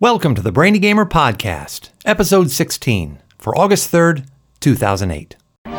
Welcome to the Brainy Gamer Podcast, Episode 16, for August 3rd, 2008.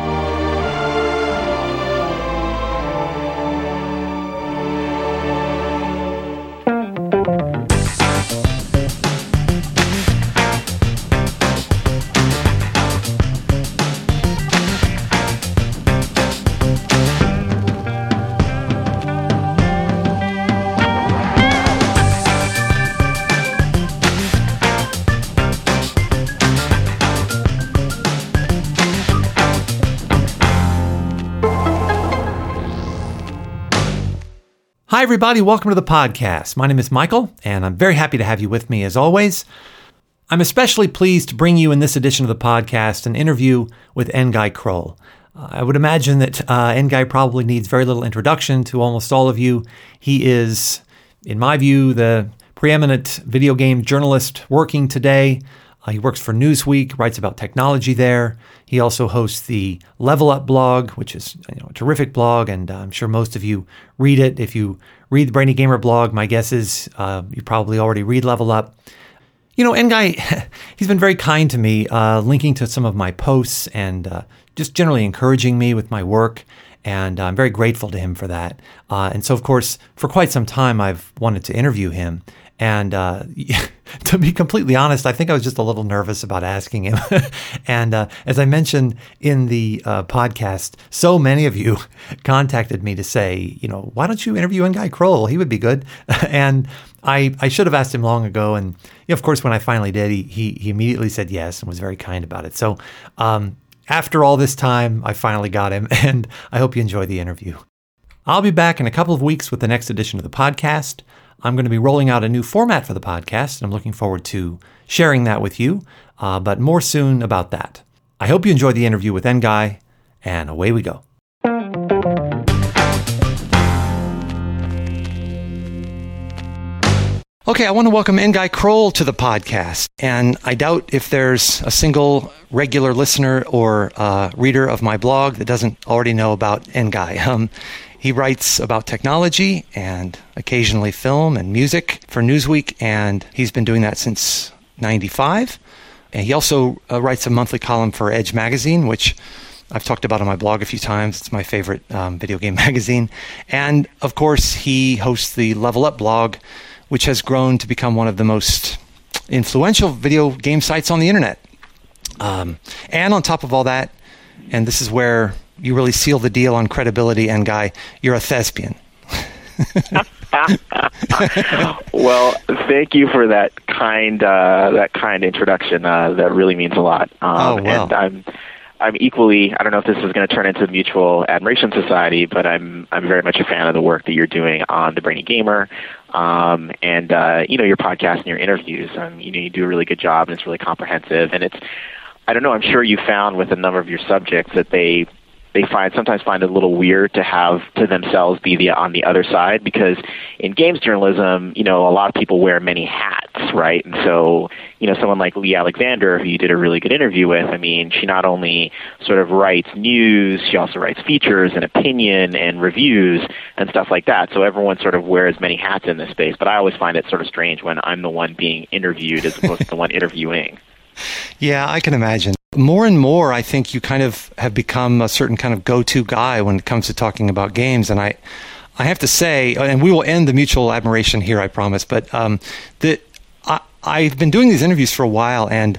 Hi, everybody. Welcome to the podcast. My name is Michael, and I'm very happy to have you with me as always. I'm especially pleased to bring you in this edition of the podcast an interview with Ngai Kroll. I would imagine that Ngai probably needs very little introduction to almost all of you. He is, in my view, the preeminent video game journalist working today. He works for Newsweek, writes about technology there. He also hosts the Level Up blog, which is a terrific blog, and I'm sure most of you read it. If you read the Brainy Gamer blog, my guess is you probably already read Level Up. You know, Ngai, he's been very kind to me, linking to some of my posts and just generally encouraging me with my work, and I'm very grateful to him for that. And so, of course, for quite some time, I've wanted to interview him. And to be completely honest, I think I was just a little nervous about asking him. And as I mentioned in the podcast, so many of you contacted me to say, why don't you interview Ngai Kroll? He would be good. And I should have asked him long ago. And of course, when I finally did, he immediately said yes and was very kind about it. So after all this time, I finally got him. And I hope you enjoy the interview. I'll be back in a couple of weeks with the next edition of the podcast. I'm going to be rolling out a new format for the podcast, and I'm looking forward to sharing that with you, but more soon about that. I hope you enjoy the interview with Ngai, and away we go. Okay, I want to welcome Ngai Kroll to the podcast, and I doubt if there's a single regular listener or reader of my blog that doesn't already know about Ngai. He writes about technology and occasionally film and music for Newsweek, and he's been doing that since '95. And he also writes a monthly column for Edge Magazine, which I've talked about on my blog a few times. It's my favorite video game magazine. And, of course, he hosts the Level Up blog, which has grown to become one of the most influential video game sites on the internet. And on top of all that, and this is where you really seal the deal on credibility, Ngai, you're a thespian. Well, thank you for that kind introduction. That really means a lot. And I'm equally, I don't know if this is going to turn into a mutual admiration society, but I'm very much a fan of the work that you're doing on the Brainy Gamer, and your podcast and your interviews. You do a really good job, and it's really comprehensive. And I don't know, I'm sure you found with a number of your subjects that they sometimes find it a little weird to have to themselves be on the other side, because in games journalism, a lot of people wear many hats, right? And so, someone like Lee Alexander, who you did a really good interview with, she not only sort of writes news, she also writes features and opinion and reviews and stuff like that. So everyone sort of wears many hats in this space, but I always find it sort of strange when I'm the one being interviewed as opposed to the one interviewing. Yeah, I can imagine. More and more, I think you kind of have become a certain kind of go-to guy when it comes to talking about games. And I have to say, and we will end the mutual admiration here, I promise, but I've been doing these interviews for a while, and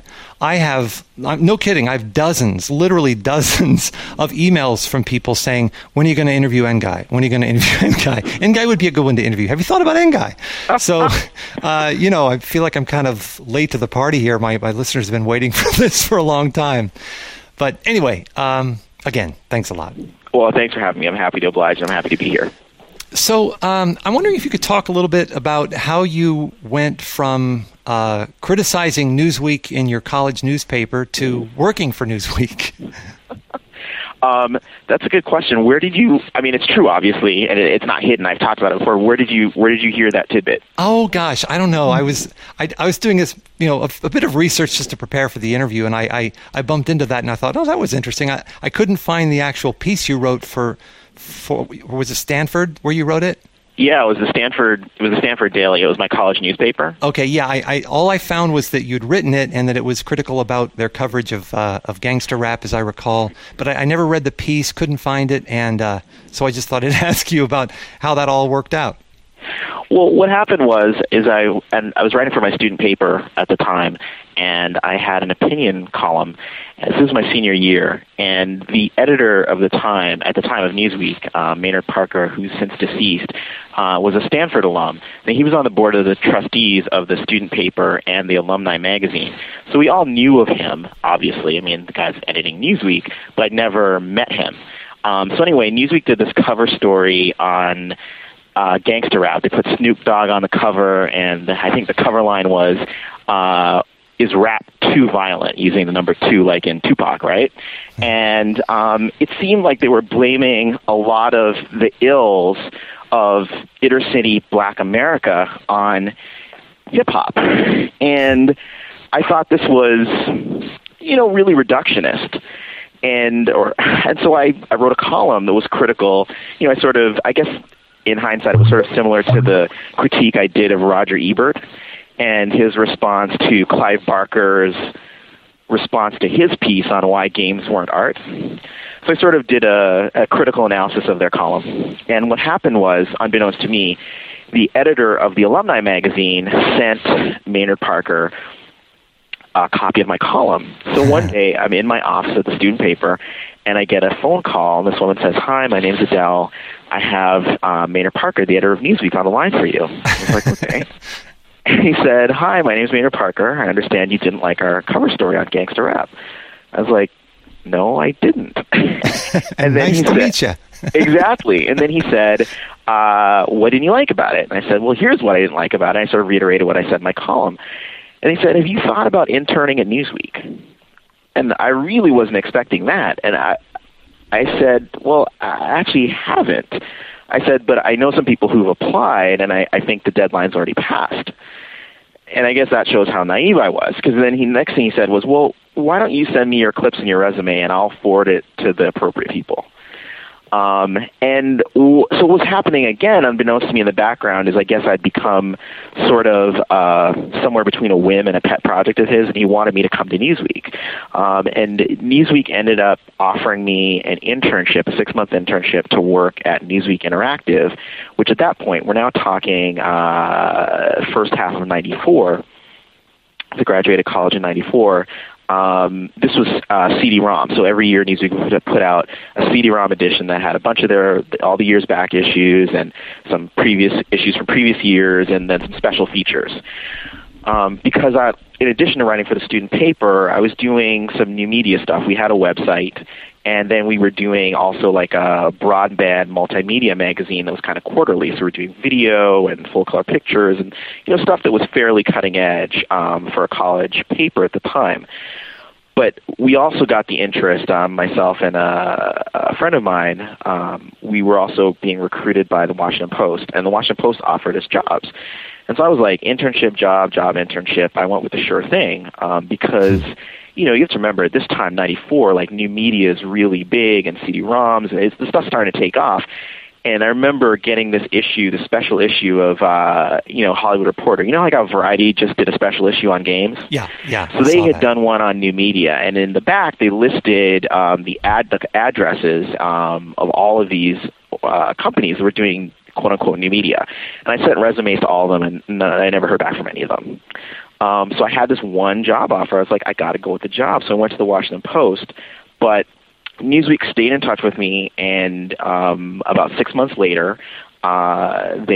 no kidding, I have literally dozens of emails from people saying, when are you going to interview Ngai? When are you going to interview Ngai? Ngai would be a good one to interview. Have you thought about Ngai? So, I feel like I'm kind of late to the party here. My listeners have been waiting for this for a long time. But anyway, again, thanks a lot. Well, thanks for having me. I'm happy to oblige. I'm happy to be here. So I'm wondering if you could talk a little bit about how you went from criticizing Newsweek in your college newspaper to working for Newsweek. That's a good question. Where did you? It's true, obviously, and it's not hidden. I've talked about it before. Where did you hear that tidbit? Oh gosh, I don't know. I was doing this, a bit of research just to prepare for the interview, and I bumped into that, and I thought, oh, that was interesting. I couldn't find the actual piece you wrote for was it Stanford where you wrote it? Yeah, it was the Stanford Daily. It was my college newspaper. Okay, yeah. I all I found was that you'd written it and that it was critical about their coverage of gangster rap, as I recall. But I never read the piece, couldn't find it, and so I just thought I'd ask you about how that all worked out. Well, what happened is I was writing for my student paper at the time, and I had an opinion column. This was my senior year, and the editor of the time, at the time of Newsweek, Maynard Parker, who's since deceased, was a Stanford alum. And he was on the board of the trustees of the student paper and the alumni magazine. So we all knew of him, obviously. I mean, the guy's editing Newsweek, but I'd never met him. So anyway, Newsweek did this cover story on gangster rap. They put Snoop Dogg on the cover, and I think the cover line was, is rap too violent, using the number 2 like in Tupac, right? And it seemed like they were blaming a lot of the ills of inner city black America on hip-hop. And I thought this was, really reductionist. And so I wrote a column that was critical. I guess in hindsight, it was sort of similar to the critique I did of Roger Ebert and his response to Clive Barker's response to his piece on why games weren't art. So I sort of did a critical analysis of their column. And what happened was, unbeknownst to me, the editor of the alumni magazine sent Maynard Parker a copy of my column. So one day, I'm in my office at the student paper, and I get a phone call, and this woman says, "Hi, my name's Adele. I have Maynard Parker, the editor of Newsweek, on the line for you." I was like, okay. And he said, "Hi, my name's Maynard Parker. I understand you didn't like our cover story on gangster rap." I was like, "No, I didn't." And then nice to meet you. Exactly. And then he said, "What didn't you like about it?" And I said, "Well, here's what I didn't like about it." I sort of reiterated what I said in my column. And he said, "Have you thought about interning at Newsweek?" And I really wasn't expecting that. And I said, "Well, I actually haven't." I said, "But I know some people who've applied, and I think the deadline's already passed." And I guess that shows how naive I was, because then next thing he said was, "Well, why don't you send me your clips and your resume, and I'll forward it to the appropriate people." So what's happening, again, unbeknownst to me in the background, is I guess I'd become sort of somewhere between a whim and a pet project of his, and he wanted me to come to Newsweek. And Newsweek ended up offering me an internship, a 6-month internship, to work at Newsweek Interactive, which at that point, we're now talking first half of 94. I graduated college in 94. This was CD-ROM. So every year Newsweek would put out a CD-ROM edition that had a bunch of all the years back issues and some previous issues from previous years, and then some special features. Because in addition to writing for the student paper, I was doing some new media stuff. We had a website, and then we were doing also like a broadband multimedia magazine that was kind of quarterly. So we were doing video and full color pictures and stuff that was fairly cutting edge for a college paper at the time. But we also got the interest, myself and a friend of mine, we were also being recruited by the Washington Post, and the Washington Post offered us jobs. And so I was like, internship, job, internship. I went with the sure thing because, you have to remember, at this time, 94, like new media is really big, and CD-ROMs, and the stuff's starting to take off. And I remember getting this issue, the special issue of, Hollywood Reporter. Like how Variety just did a special issue on games? Yeah. So they had done one on new media. And in the back, they listed the addresses of all of these companies that were doing quote-unquote new media. And I sent resumes to all of them, and I never heard back from any of them. So I had this one job offer. I was like, I got to go with the job. So I went to the Washington Post. But Newsweek stayed in touch with me, and about 6 months later, in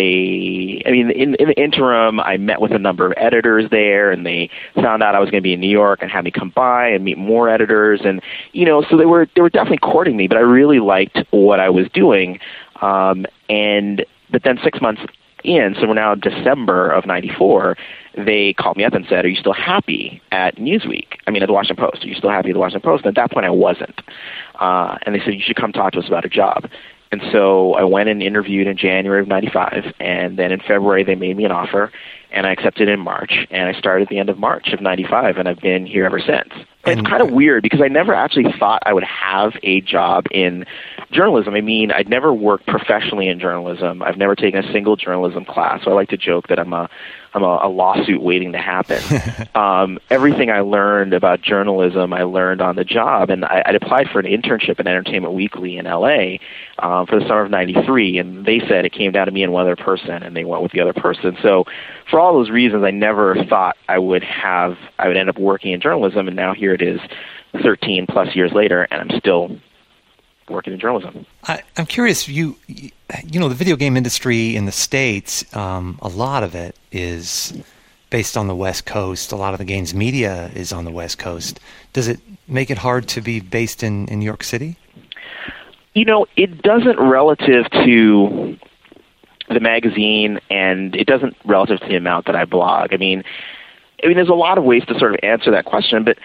the interim, I met with a number of editors there, and they found out I was going to be in New York and had me come by and meet more editors. And, so they were definitely courting me, but I really liked what I was doing. But then 6 months in, so we're now December of 94, they called me up and said, "Are you still happy at Newsweek? At the Washington Post. Are you still happy at the Washington Post?" And at that point, I wasn't. And they said, "You should come talk to us about a job." And so I went and interviewed in January of 95, and then in February, they made me an offer, and I accepted in March, and I started at the end of March of 95, and I've been here ever since. It's kind of weird because I never actually thought I would have a job in journalism. I mean, I'd never worked professionally in journalism. I've never taken a single journalism class. So I like to joke that I'm a lawsuit waiting to happen. Everything I learned about journalism, I learned on the job. And I'd applied for an internship at Entertainment Weekly in L.A. For the summer of '93, and they said it came down to me and one other person, and they went with the other person. So for all those reasons, I never thought I would end up working in journalism, and now here it is 13 plus years later, and I'm still working in journalism. I'm curious, you know, the video game industry in the States, a lot of it is based on the West Coast. A lot of the games media is on the West Coast. Does it make it hard to be based in New York City? You know, it doesn't relative to the magazine, and it doesn't relative to the amount that I blog. I mean, there's a lot of ways to sort of answer that question, but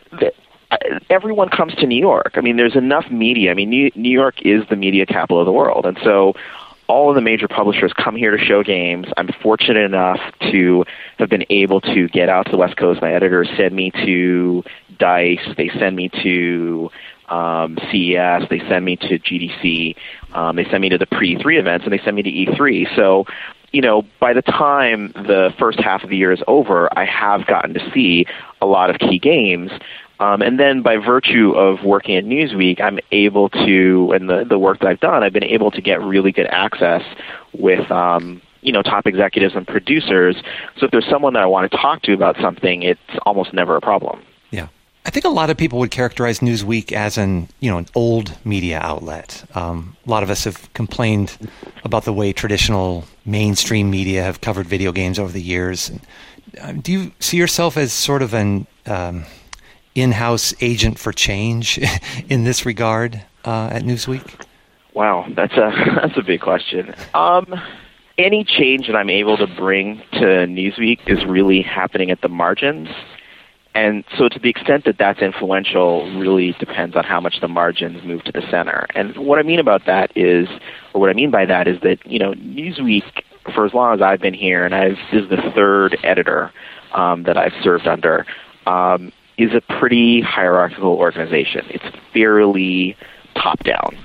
everyone comes to New York. I mean, there's enough media. I mean, New York is the media capital of the world, and so all of the major publishers come here to show games. I'm fortunate enough to have been able to get out to the West Coast. My editors send me to DICE. They send me to CES. They send me to GDC. They send me to the pre-E3 events, and they send me to E3. So, you know, by the time the first half of the year is over, I have gotten to see a lot of key games. And then by virtue of working at Newsweek, I'm able to, and the work that I've done, I've been able to get really good access with, top executives and producers. So if there's someone that I want to talk to about something, it's almost never a problem. Yeah. I think a lot of people would characterize Newsweek as an old media outlet. A lot of us have complained about the way traditional mainstream media have covered video games over the years. Do you see yourself as sort of an in-house agent for change in this regard at Newsweek? Wow, that's a big question. Any change that I'm able to bring to Newsweek is really happening at the margins. And so to the extent that that's influential really depends on how much the margins move to the center. And what I mean by that is that, Newsweek, for as long as I've been here, and this is the third editor that I've served under, is a pretty hierarchical organization. It's fairly top-down.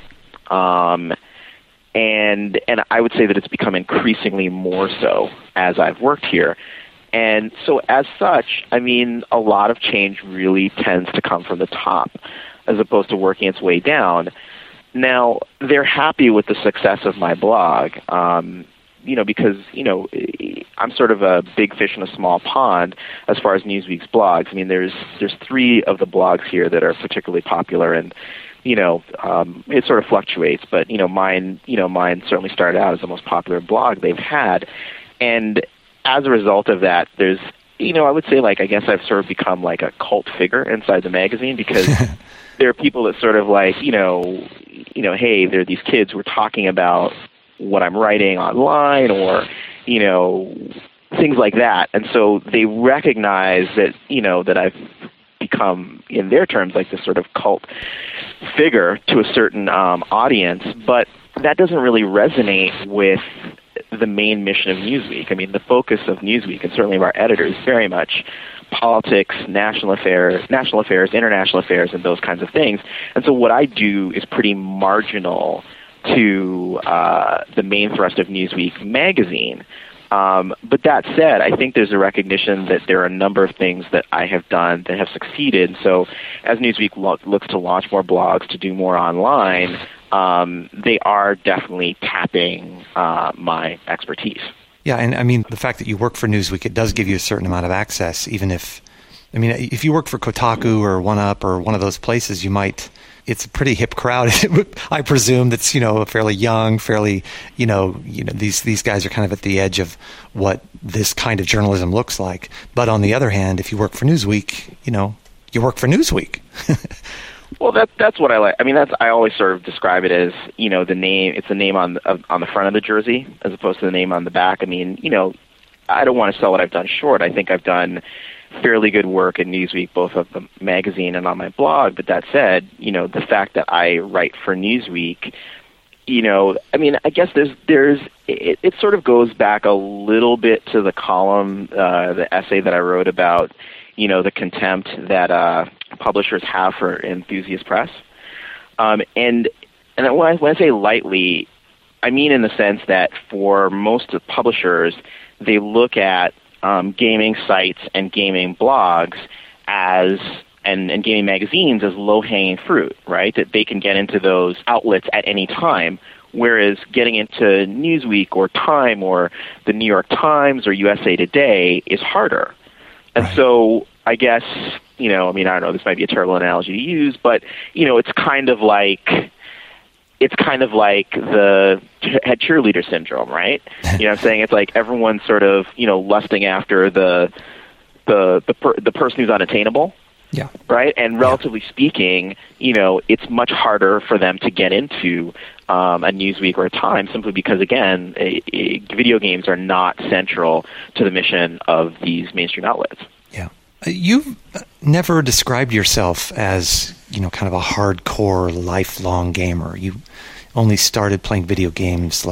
And I would say that it's become increasingly more so as I've worked here. And so as such, I mean, a lot of change really tends to come from the top as opposed to working its way down. Now, they're happy with the success of my blog, because, I'm sort of a big fish in a small pond as far as Newsweek's blogs. I mean, there's three of the blogs here that are particularly popular, and it sort of fluctuates, but mine certainly started out as the most popular blog they've had. And as a result of that, there's, I would say, I guess I've sort of become like a cult figure inside the magazine, because there are people that sort of hey, there are these kids who are talking about what I'm writing online, or, things like that. And so they recognize that, that I've become, in their terms, like this sort of cult figure to a certain audience, but that doesn't really resonate with the main mission of Newsweek. I mean, the focus of Newsweek, and certainly of our editors, is very much politics, national affairs, international affairs, and those kinds of things. And so what I do is pretty marginal to the main thrust of Newsweek magazine. But that said, I think there's a recognition that there are a number of things that I have done that have succeeded. So as Newsweek looks to launch more blogs, to do more online, they are definitely tapping my expertise. Yeah, and I mean, the fact that you work for Newsweek, it does give you a certain amount of access, even if you work for Kotaku or OneUp or one of those places, it's a pretty hip crowd, I presume, that's, fairly young, fairly, these guys are kind of at the edge of what this kind of journalism looks like. But on the other hand, if you work for Newsweek, you work for Newsweek. Well, that's what I like. I mean, I always sort of describe it as, the name. It's the name on the front of the jersey as opposed to the name on the back. I mean, I don't want to sell what I've done short. I think I've done fairly good work at Newsweek, both of the magazine and on my blog. But that said, the fact that I write for Newsweek, I guess it sort of goes back a little bit to the column, the essay that I wrote about, the contempt that publishers have for enthusiast press. And when I say lightly, I mean in the sense that for most of publishers, they look at gaming sites and gaming blogs and gaming magazines as low-hanging fruit, right? That they can get into those outlets at any time, whereas getting into Newsweek or Time or the New York Times or USA Today is harder. And so I guess, I don't know, this might be a terrible analogy to use, but, it's kind of like the head cheerleader syndrome, right? You know what I'm saying? It's like everyone's sort of, lusting after the person who's unattainable. Yeah. Right. And relatively speaking, it's much harder for them to get into a Newsweek or a Time simply because, again, video games are not central to the mission of these mainstream outlets. Yeah. You've never described yourself as, kind of a hardcore, lifelong gamer. You only started playing video games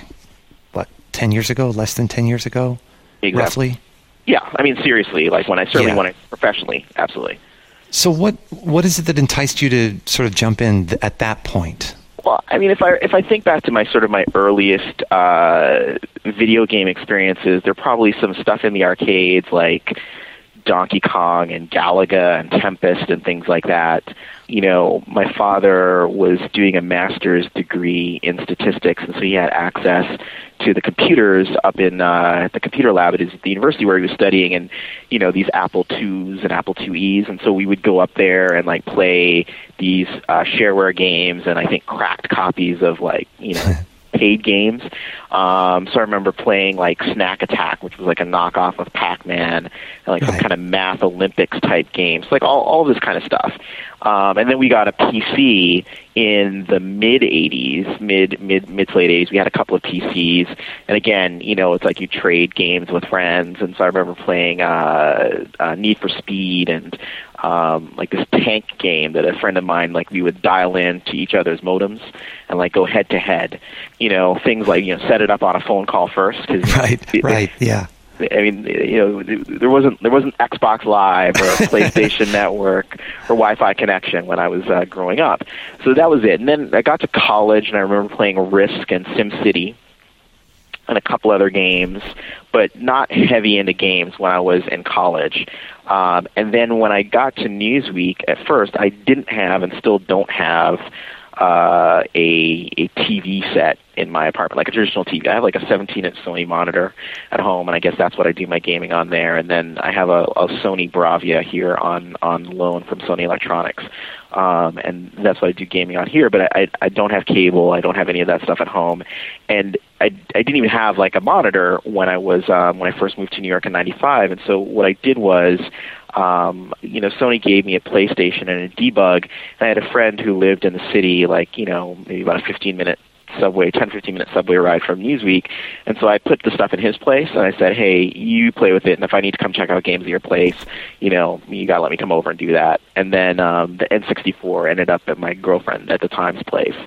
10 years ago, less than 10 years ago, roughly? Yeah. I mean, seriously, when I professionally, absolutely. So what is it that enticed you to sort of jump in at that point? Well, I mean, if I think back to my earliest video game experiences, there are probably some stuff in the arcades like Donkey Kong and Galaga and Tempest and things like that. My father was doing a master's degree in statistics, and so he had access to the computers up in the computer lab at the university where he was studying, and these Apple IIs and Apple IIes, and so we would go up there and play these shareware games, and I think cracked copies of paid games. So I remember playing Snack Attack, which was a knockoff of Pac-Man, and some kind of math Olympics type games, all this kind of stuff. And then we got a PC in the mid to late 80s. We had a couple of PCs, and again, it's you trade games with friends, and so I remember playing Need for Speed and this tank game that a friend of mine, we would dial in to each other's modems and go head to head. Things set it up on a phone call first. Right, yeah. I mean, there wasn't Xbox Live or PlayStation Network or Wi-Fi connection when I was growing up. So that was it. And then I got to college, and I remember playing Risk and SimCity and a couple other games, but not heavy into games when I was in college. And then when I got to Newsweek, at first, I didn't have and still don't have a TV set in my apartment, a traditional TV. I have a 17-inch Sony monitor at home, and I guess that's what I do my gaming on there. And then I have a Sony Bravia here on loan from Sony Electronics, and that's what I do gaming on here. But I don't have cable. I don't have any of that stuff at home, and I didn't even have a monitor when I was when I first moved to New York in '95. And so what I did was, Sony gave me a PlayStation and a debug, and I had a friend who lived in the city, maybe about a 15-minute subway ride from Newsweek. And so I put the stuff in his place, and I said, hey, you play with it, and if I need to come check out games at your place, you got to let me come over and do that. And then the N64 ended up at my girlfriend at the time's place.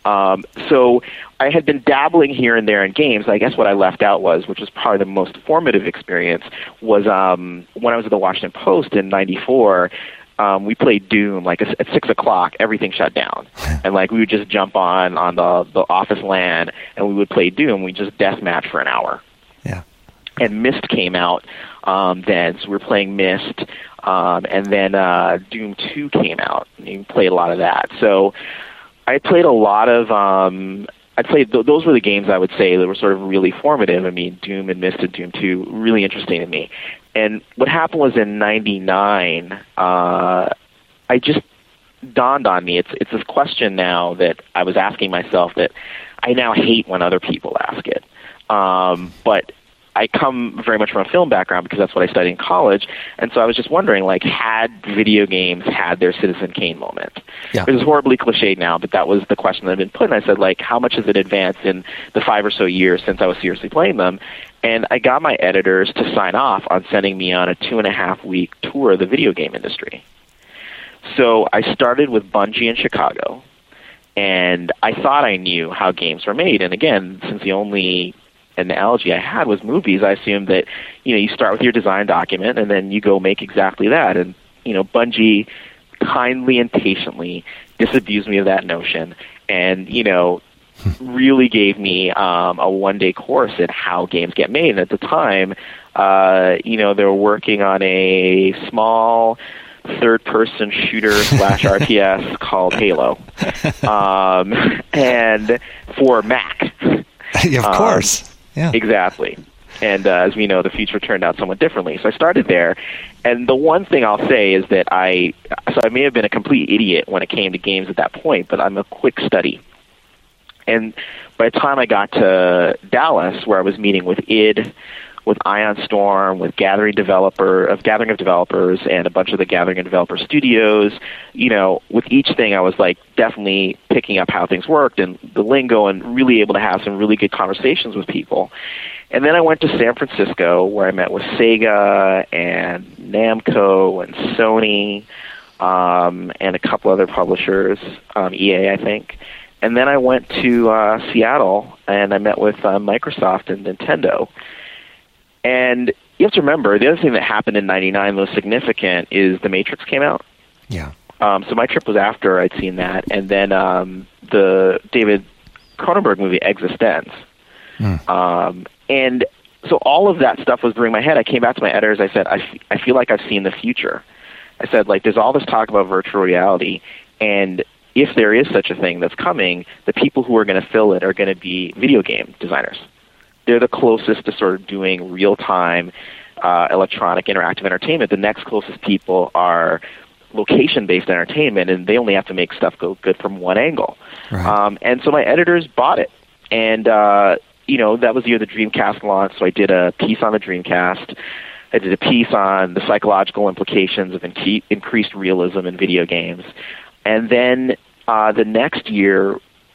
So I had been dabbling here and there in games. I guess what I left out which was probably the most formative experience, was when I was at the Washington Post in '94. We played Doom, at 6 o'clock, everything shut down. And we would just jump on the office LAN, and we would play Doom. We just deathmatch for an hour. Yeah. And Myst came out then, so we were playing Myst. And then Doom 2 came out, and you played a lot of that. So I played a lot of those were the games I would say that were sort of really formative. I mean, Doom and Myst and Doom 2, really interesting to me. And what happened was in '99, I just dawned on me. It's this question now that I was asking myself that I now hate when other people ask it. But I come very much from a film background because that's what I studied in college. And so I was just wondering, had video games had their Citizen Kane moment? Yeah. It was horribly cliched now, but that was the question that had been put. And I said, how much has it advanced in the 5 or so years since I was seriously playing them? And I got my editors to sign off on sending me on a 2.5-week tour of the video game industry. So I started with Bungie in Chicago, and I thought I knew how games were made. And again, since the only analogy I had was movies, I assumed that, you start with your design document and then you go make exactly that. And, Bungie kindly and patiently disabused me of that notion and, really gave me a one-day course in how games get made. And at the time, they were working on a small third-person shooter / RTS called Halo, and for Mac. Of course. Yeah. Exactly. And as we know, the future turned out somewhat differently. So I started there. And the one thing I'll say is that I may have been a complete idiot when it came to games at that point, but I'm a quick study. And by the time I got to Dallas, where I was meeting with id, with Ion Storm, with Gathering of Developers, and a bunch of the Gathering of Developer studios, with each thing I was definitely picking up how things worked and the lingo and really able to have some really good conversations with people. And then I went to San Francisco, where I met with Sega and Namco and Sony, and a couple other publishers, EA, I think. And then I went to Seattle, and I met with Microsoft and Nintendo. And you have to remember, the other thing that happened in '99 most significant is The Matrix came out. Yeah. So my trip was after I'd seen that. And then the David Cronenberg movie, Existence. And so all of that stuff was during my head. I came back to my editors. I said, I feel like I've seen the future. I said, there's all this talk about virtual reality, and if there is such a thing that's coming, the people who are going to fill it are going to be video game designers. They're the closest to sort of doing real-time electronic interactive entertainment. The next closest people are location-based entertainment, and they only have to make stuff go good from one angle. Right. And so my editors bought it. And, that was the year the Dreamcast launched, so I did a piece on the Dreamcast. I did a piece on the psychological implications of increased realism in video games. And then the next year,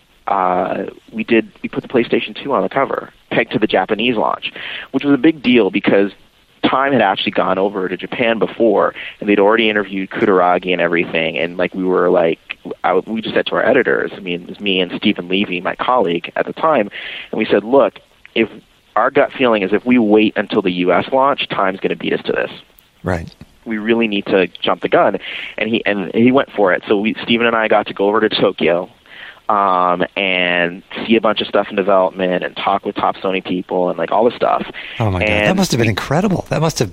we put the PlayStation 2 on the cover, pegged to the Japanese launch, which was a big deal because Time had actually gone over to Japan before, and they'd already interviewed Kutaragi and everything. And we just said to our editors, it was me and Stephen Levy, my colleague at the time, and we said, look, if our gut feeling is if we wait until the U.S. launch, Time's going to beat us to this. Right. We really need to jump the gun, and he went for it. So Stephen and I got to go over to Tokyo and see a bunch of stuff in development and talk with top Sony people and all this stuff. Oh my God, that must have been incredible.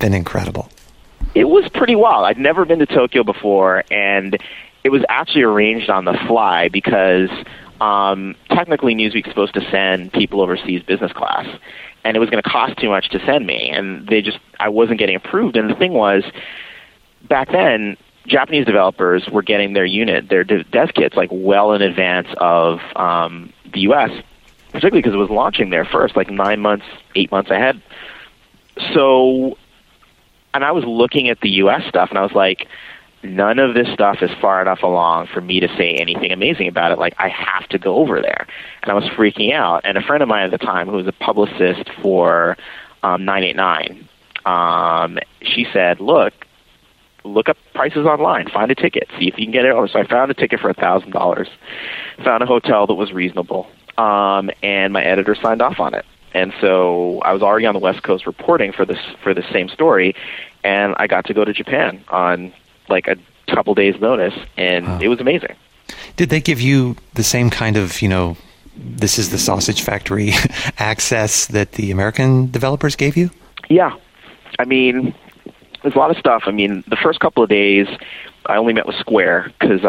It was pretty wild. I'd never been to Tokyo before, and it was actually arranged on the fly because technically Newsweek's supposed to send people overseas business class, and it was going to cost too much to send me, and I wasn't getting approved. And the thing was, back then, Japanese developers were getting their dev kits well in advance of the U.S., particularly because it was launching there first, 9 months, 8 months ahead. So, and I was looking at the U.S. stuff, and I was like, none of this stuff is far enough along for me to say anything amazing about it. I have to go over there. And I was freaking out. And a friend of mine at the time, who was a publicist for 989, she said, look up prices online, find a ticket, see if you can get it. So I found a ticket for $1,000, found a hotel that was reasonable, and my editor signed off on it. And so I was already on the West Coast reporting for this same story, and I got to go to Japan on a couple days' notice, and it was amazing. Did they give you the same kind of, this is the sausage factory access that the American developers gave you? Yeah. There's a lot of stuff. The first couple of days, I only met with Square because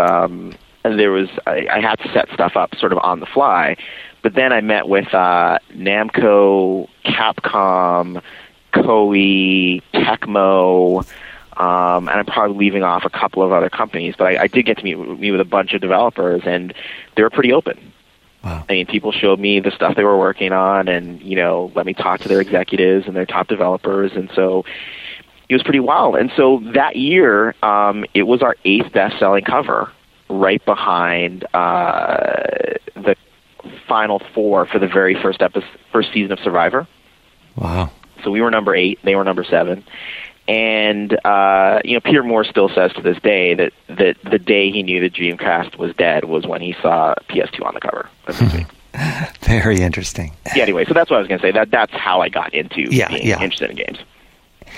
I had to set stuff up sort of on the fly. But then I met with Namco, Capcom, Koei, Tecmo, and I'm probably leaving off a couple of other companies. But I did get to meet with a bunch of developers, and they were pretty open. Wow. People showed me the stuff they were working on and, let me talk to their executives and their top developers. And so it was pretty wild. And so that year, it was our 8th best-selling cover, right behind the final 4 for the very first season of Survivor. Wow. So we were number 8, they were number 7. And, Peter Moore still says to this day that the day he knew the Dreamcast was dead was when he saw PS2 on the cover of Newsweek. Very interesting. Yeah, anyway, so that's what I was going to say. That's how I got into being interested in games.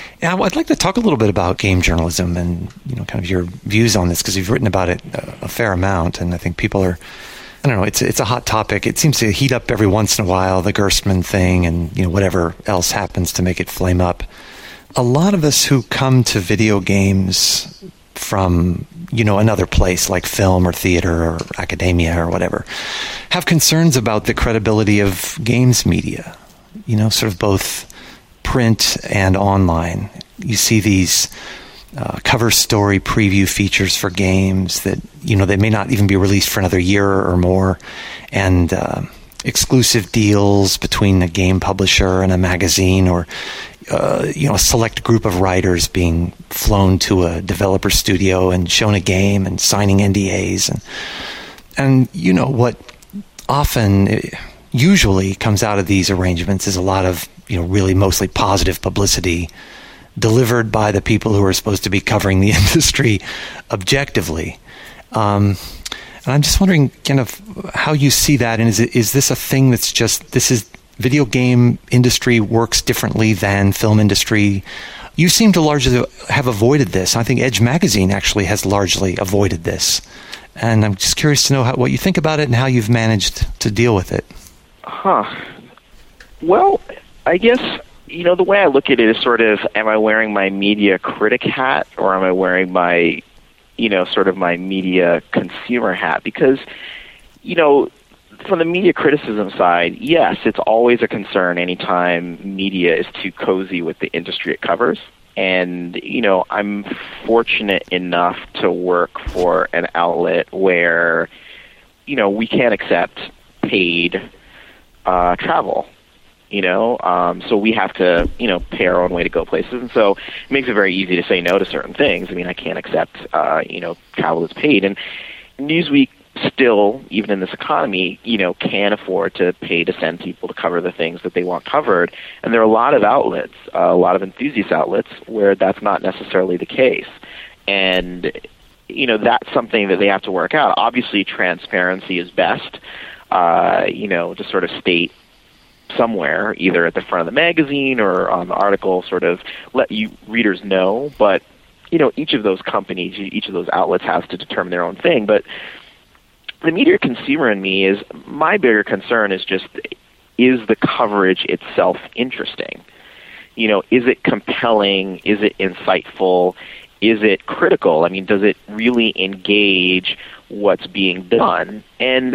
Yeah, I'd like to talk a little bit about game journalism and, kind of your views on this, because you've written about it a fair amount, and I think people are, I don't know, it's a hot topic. It seems to heat up every once in a while, the Gerstmann thing and, whatever else happens to make it flame up. A lot of us who come to video games from, another place like film or theater or academia or whatever, have concerns about the credibility of games media, sort of both print and online. You see these cover story preview features for games that, they may not even be released for another year or more, and exclusive deals between a game publisher and a magazine, or a select group of writers being flown to a developer studio and shown a game and signing NDAs, and what often usually comes out of these arrangements is a lot of really mostly positive publicity delivered by the people who are supposed to be covering the industry objectively. And I'm just wondering kind of how you see that, and is this a thing that's video game industry works differently than film industry? You seem to largely have avoided this. I think Edge Magazine actually has largely avoided this. And I'm just curious to know what you think about it and how you've managed to deal with it. Well, I guess, the way I look at it is sort of, am I wearing my media critic hat, or am I wearing my, sort of my media consumer hat? Because, from the media criticism side, yes, it's always a concern anytime media is too cozy with the industry it covers. And, I'm fortunate enough to work for an outlet where, we can't accept paid travel. So we have to, pay our own way to go places. And so it makes it very easy to say no to certain things. I mean, I can't accept, travel that's paid. And Newsweek still, even in this economy, can afford to pay to send people to cover the things that they want covered. And there are a lot of outlets, a lot of enthusiast outlets, where that's not necessarily the case. And, that's something that they have to work out. Obviously, transparency is best, to sort of state somewhere, either at the front of the magazine or on the article, sort of let you readers know. But, each of those companies, each of those outlets has to determine their own thing. But the media consumer in me is, my bigger concern is just, is the coverage itself interesting? Is it compelling? Is it insightful? Is it critical? I mean, does it really engage what's being done? And,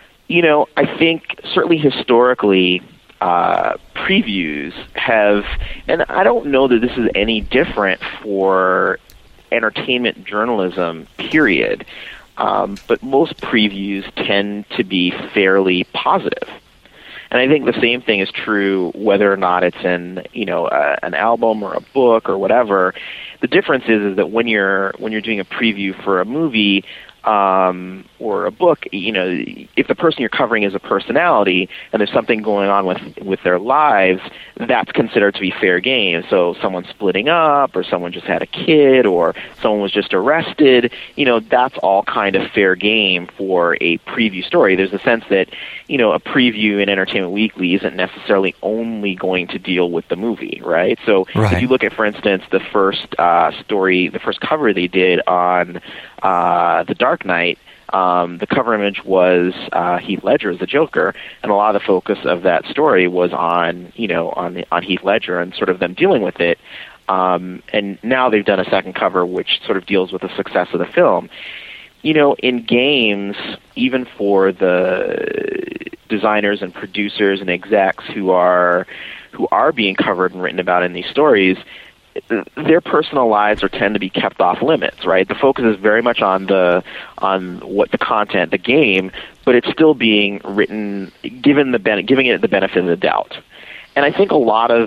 I think certainly historically, previews have, and I don't know that this is any different for entertainment journalism, period. But most previews tend to be fairly positive. And I think the same thing is true whether or not it's in, an album or a book or whatever. The difference is that when you're doing a preview for a movie, or a book, if the person you're covering is a personality and there's something going on with their lives, that's considered to be fair game. So someone splitting up, or someone just had a kid, or someone was just arrested, that's all kind of fair game for a preview story. There's a sense that, a preview in Entertainment Weekly isn't necessarily only going to deal with the movie, right? So if you look at, for instance, the first story, the first cover they did on The Dark Knight, the cover image was Heath Ledger as the Joker, and a lot of the focus of that story was on Heath Ledger and sort of them dealing with it. And now they've done a second cover which sort of deals with the success of the film. In games, even for the designers and producers and execs who are being covered and written about in these stories, their personal lives tend to be kept off limits, right? The focus is very much on what the content, the game, but it's still being written, giving it the benefit of the doubt. And I think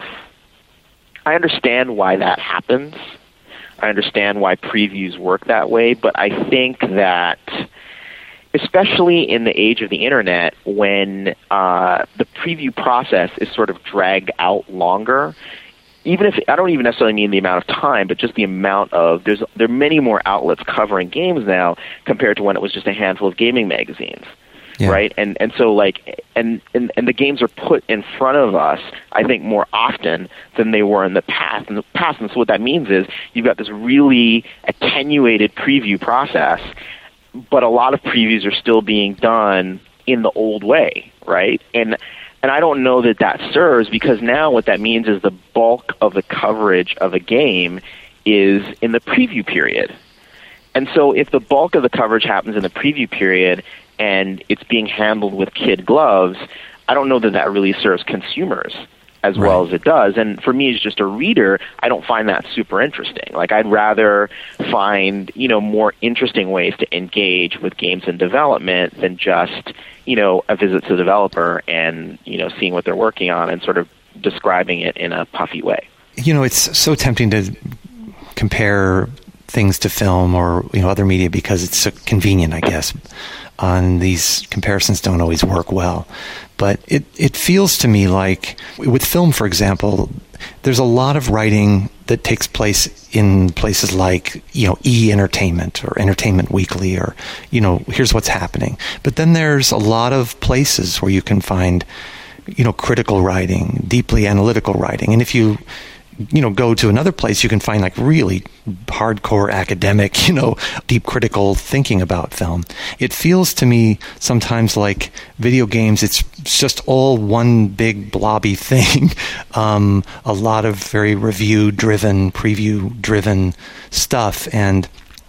I understand why that happens. I understand why previews work that way, but I think that, especially in the age of the internet, when the preview process is sort of dragged out longer, even if I don't even necessarily mean the amount of time, but just the amount of there are many more outlets covering games now compared to when it was just a handful of gaming magazines. right? And so like and the games are put in front of us, I think, more often than they were in the past. And so what that means is you've got this really attenuated preview process, but a lot of previews are still being done in the old way, right? And I don't know that serves, because now what that means is the bulk of the coverage of a game is in the preview period. And so if the bulk of the coverage happens in the preview period and it's being handled with kid gloves, I don't know that really serves consumers as well as it does. And for me, as just a reader, I don't find that super interesting. Like, I'd rather find, more interesting ways to engage with games in development than just, a visit to the developer and, seeing what they're working on and sort of describing it in a puffy way. It's so tempting to compare things to film or, other media because it's so convenient, I guess. And these comparisons don't always work well. But it feels to me like with film, for example, there's a lot of writing that takes place in places like, E! Entertainment or Entertainment Weekly or, here's what's happening. But then there's a lot of places where you can find, critical writing, deeply analytical writing. And if you go to another place, you can find like really hardcore academic, deep critical thinking about film. It feels to me sometimes like video games, it's just all one big blobby thing. A lot of very review-driven, preview-driven stuff. And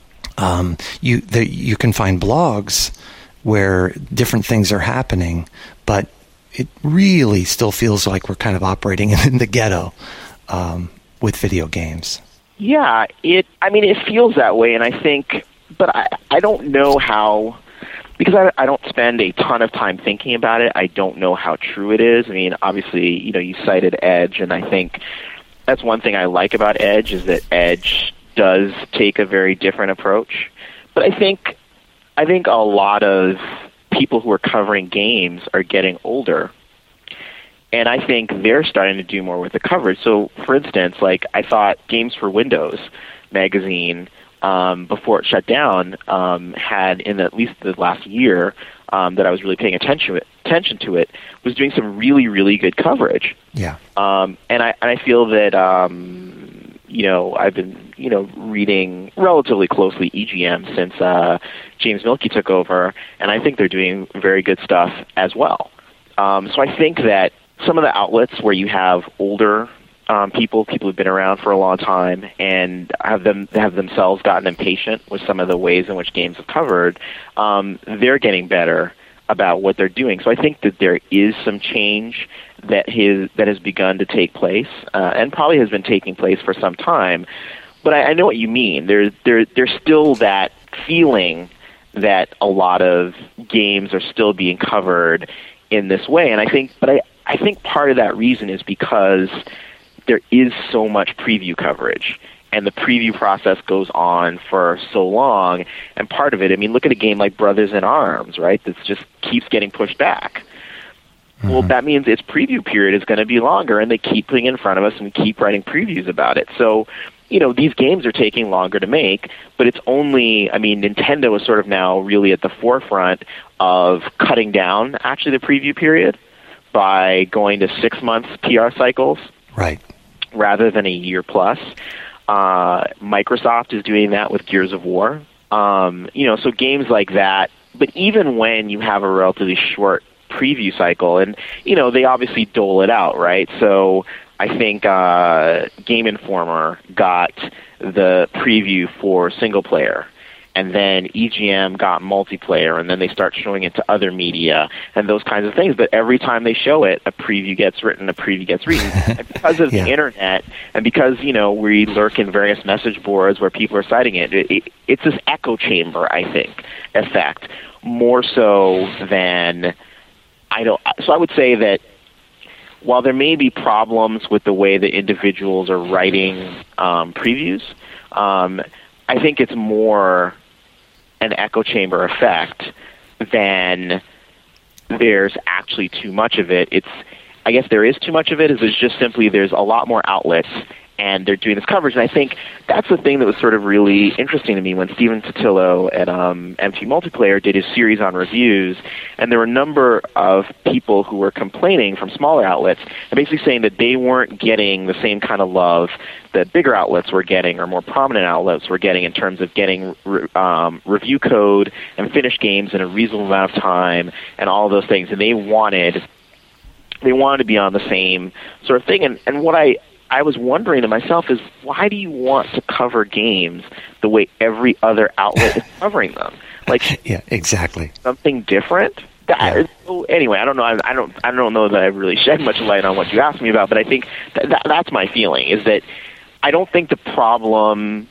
you can find blogs where different things are happening, but it really still feels like we're kind of operating in the ghetto. With video games. Yeah, it feels that way, and I think, but I don't know how, because I don't spend a ton of time thinking about it, I don't know how true it is. I mean, obviously, you cited Edge, and I think that's one thing I like about Edge, is that Edge does take a very different approach. But I think a lot of people who are covering games are getting older. And I think they're starting to do more with the coverage. So, for instance, like, I thought Games for Windows magazine, before it shut down, had, in at least the last year that I was really paying attention to it, was doing some really, really good coverage. Yeah. And I feel that, I've been, reading relatively closely EGM since James Mielke took over, and I think they're doing very good stuff as well. So I think that some of the outlets where you have older people who've been around for a long time and have themselves gotten impatient with some of the ways in which games have covered, they're getting better about what they're doing. So I think that there is some change that has begun to take place, and probably has been taking place for some time. But I know what you mean. There's still that feeling that a lot of games are still being covered in this way, and I think part of that reason is because there is so much preview coverage, and the preview process goes on for so long. And part of it, look at a game like Brothers in Arms, right? That just keeps getting pushed back. Mm-hmm. Well, that means its preview period is going to be longer, and they keep putting it in front of us and keep writing previews about it. So, these games are taking longer to make, but it's only, Nintendo is sort of now really at the forefront of cutting down actually the preview period by going to 6 months PR cycles, right, rather than a year plus. Microsoft is doing that with Gears of War. So games like that. But even when you have a relatively short preview cycle, and they obviously dole it out, right? So I think Game Informer got the preview for single player, and then EGM got multiplayer, and then they start showing it to other media and those kinds of things. But every time they show it, a preview gets written, a preview gets written. And because of the internet, and because, we lurk in various message boards where people are citing it's this echo chamber, I think, effect, more so than So I would say that while there may be problems with the way that individuals are writing previews, I think it's more an echo chamber effect than there's actually too much of it. I guess there is too much of it. It's just simply there's a lot more outlets, and they're doing this coverage. And I think that's the thing that was sort of really interesting to me when Stephen Totilo at MT Multiplayer did his series on reviews, and there were a number of people who were complaining from smaller outlets and basically saying that they weren't getting the same kind of love that bigger outlets were getting or more prominent outlets were getting in terms of getting review code and finished games in a reasonable amount of time and all of those things. And they wanted to be on the same sort of thing. And what I was wondering to myself is, why do you want to cover games the way every other outlet is covering them? Like, yeah, exactly. Something different? So anyway, I don't know. I don't know that I've really shed much light on what you asked me about, but I think that's my feeling, is that I don't think the problem.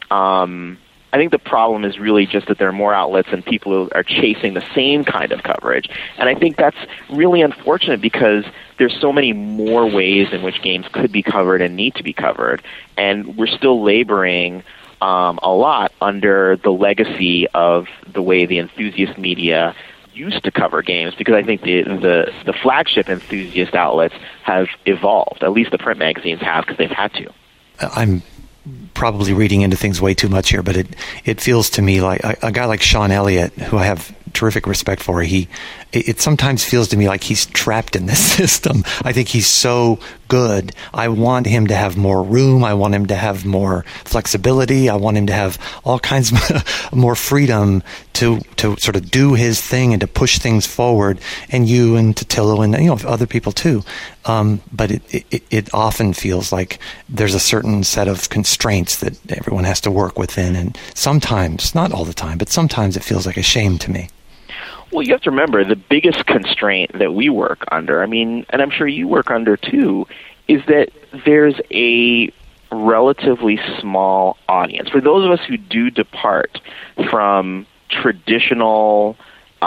I think the problem is really just that there are more outlets and people who are chasing the same kind of coverage. And I think that's really unfortunate, because there's so many more ways in which games could be covered and need to be covered. And we're still laboring a lot under the legacy of the way the enthusiast media used to cover games, because I think the flagship enthusiast outlets have evolved. At least the print magazines have, because they've had to. I'm probably reading into things way too much here, but it feels to me like a guy like Sean Elliott, who I have terrific respect for, it sometimes feels to me like he's trapped in this system. I think he's so good. I want him to have more room. I want him to have more flexibility. I want him to have all kinds of more freedom to sort of do his thing and to push things forward. And you and Totilo and other people too. But it often feels like there's a certain set of constraints that everyone has to work within. And sometimes, not all the time, but sometimes it feels like a shame to me. Well, you have to remember, the biggest constraint that we work under, and I'm sure you work under too, is that there's a relatively small audience. For those of us who do depart from traditional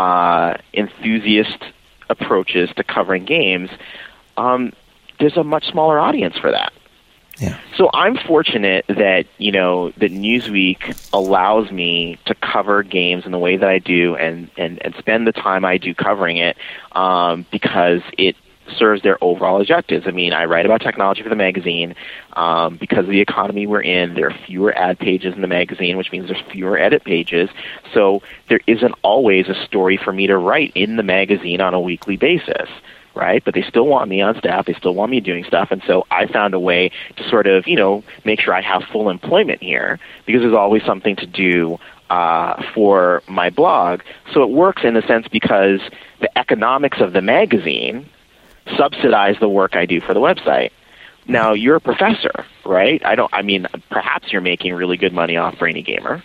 enthusiast approaches to covering games, there's a much smaller audience for that. Yeah. So I'm fortunate that, that Newsweek allows me to cover games in the way that I do and spend the time I do covering it, because it serves their overall objectives. I write about technology for the magazine. Because of the economy we're in, there are fewer ad pages in the magazine, which means there's fewer edit pages. So there isn't always a story for me to write in the magazine on a weekly basis. Right? But they still want me on staff. They still want me doing stuff. And so I found a way to sort of, make sure I have full employment here, because there's always something to do for my blog. So it works in a sense because the economics of the magazine subsidize the work I do for the website. Now, you're a professor, right? Perhaps you're making really good money off Brainy Gamer.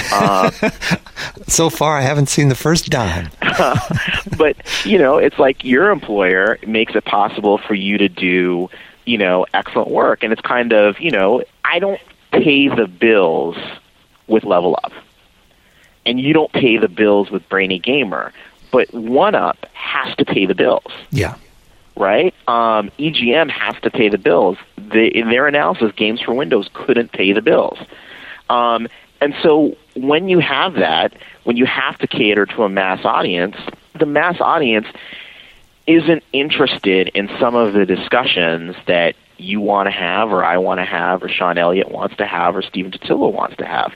So far, I haven't seen the first dime. But, it's like your employer makes it possible for you to do, excellent work. And it's kind of, I don't pay the bills with Level Up. And you don't pay the bills with Brainy Gamer. But 1UP has to pay the bills. Yeah. Right? EGM has to pay the bills. In their analysis, Games for Windows couldn't pay the bills. And so when you have that, when you have to cater to a mass audience, the mass audience isn't interested in some of the discussions that you want to have, or I want to have, or Sean Elliott wants to have, or Stephen Totilo wants to have.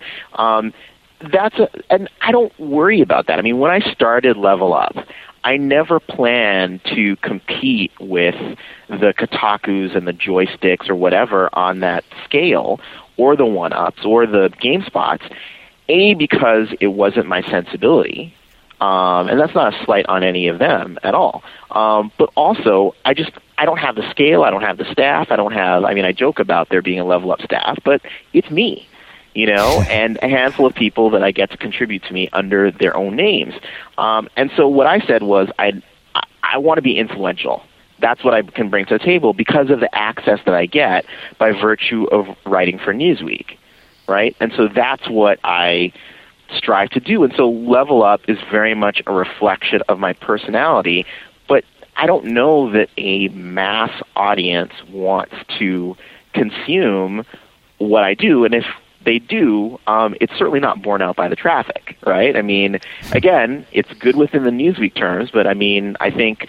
And I don't worry about that. When I started Level Up, I never planned to compete with the Kotakus and the Joysticks or whatever on that scale, or the 1UPs or the GameSpots, because it wasn't my sensibility. And that's not a slight on any of them at all. But also, I don't have the scale, I don't have the staff, I joke about there being a Level Up staff, but it's me. And a handful of people that I get to contribute to me under their own names. And so what I said was, I want to be influential. That's what I can bring to the table because of the access that I get by virtue of writing for Newsweek, right? And so that's what I strive to do. And so Level Up is very much a reflection of my personality, but I don't know that a mass audience wants to consume what I do. And if they do, it's certainly not borne out by the traffic, right? Again, it's good within the Newsweek terms, but I think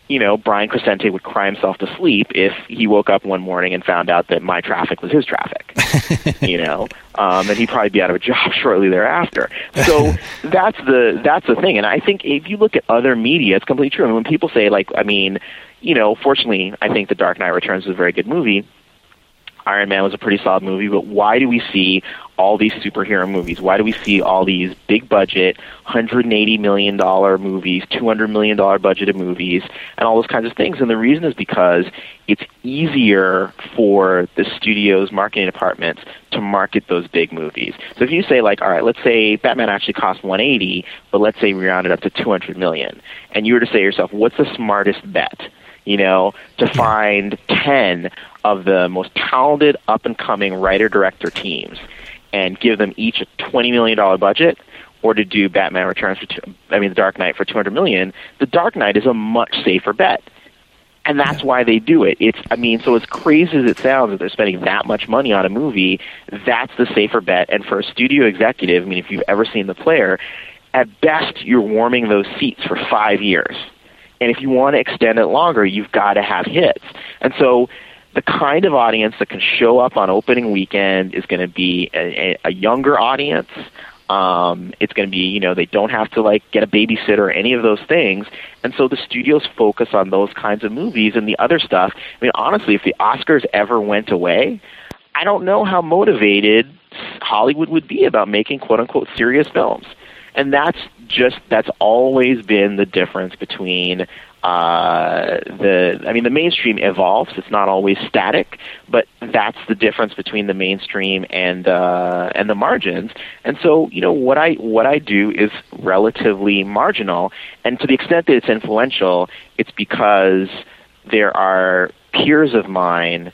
Brian Crescente would cry himself to sleep if he woke up one morning and found out that my traffic was his traffic, and he'd probably be out of a job shortly thereafter. So that's the thing. And I think if you look at other media, it's completely true. I mean, when people say, fortunately, I think The Dark Knight Returns was a very good movie. Iron Man was a pretty solid movie, but why do we see all these superhero movies? Why do we see all these big budget, $180 million movies, $200 million budgeted movies, and all those kinds of things? And the reason is because it's easier for the studio's marketing departments to market those big movies. So if you say, all right, let's say Batman actually cost $180, but let's say we round it up to $200 million, and you were to say to yourself, what's the smartest bet? To find 10 of the most talented up-and-coming writer-director teams and give them each a $20 million budget, or to do Batman Returns The Dark Knight for $200 million, The Dark Knight is a much safer bet. And that's why they do it. So as crazy as it sounds that they're spending that much money on a movie, that's the safer bet. And for a studio executive, if you've ever seen The Player, at best you're warming those seats for 5 years. And if you want to extend it longer, you've got to have hits. And so the kind of audience that can show up on opening weekend is going to be a younger audience. It's going to be, they don't have to get a babysitter or any of those things. And so the studios focus on those kinds of movies, and the other stuff. Honestly, if the Oscars ever went away, I don't know how motivated Hollywood would be about making quote unquote serious films. And that's always been the difference between the mainstream evolves. It's not always static, but that's the difference between the mainstream and the margins. And so, what I do is relatively marginal, and to the extent that it's influential, it's because there are peers of mine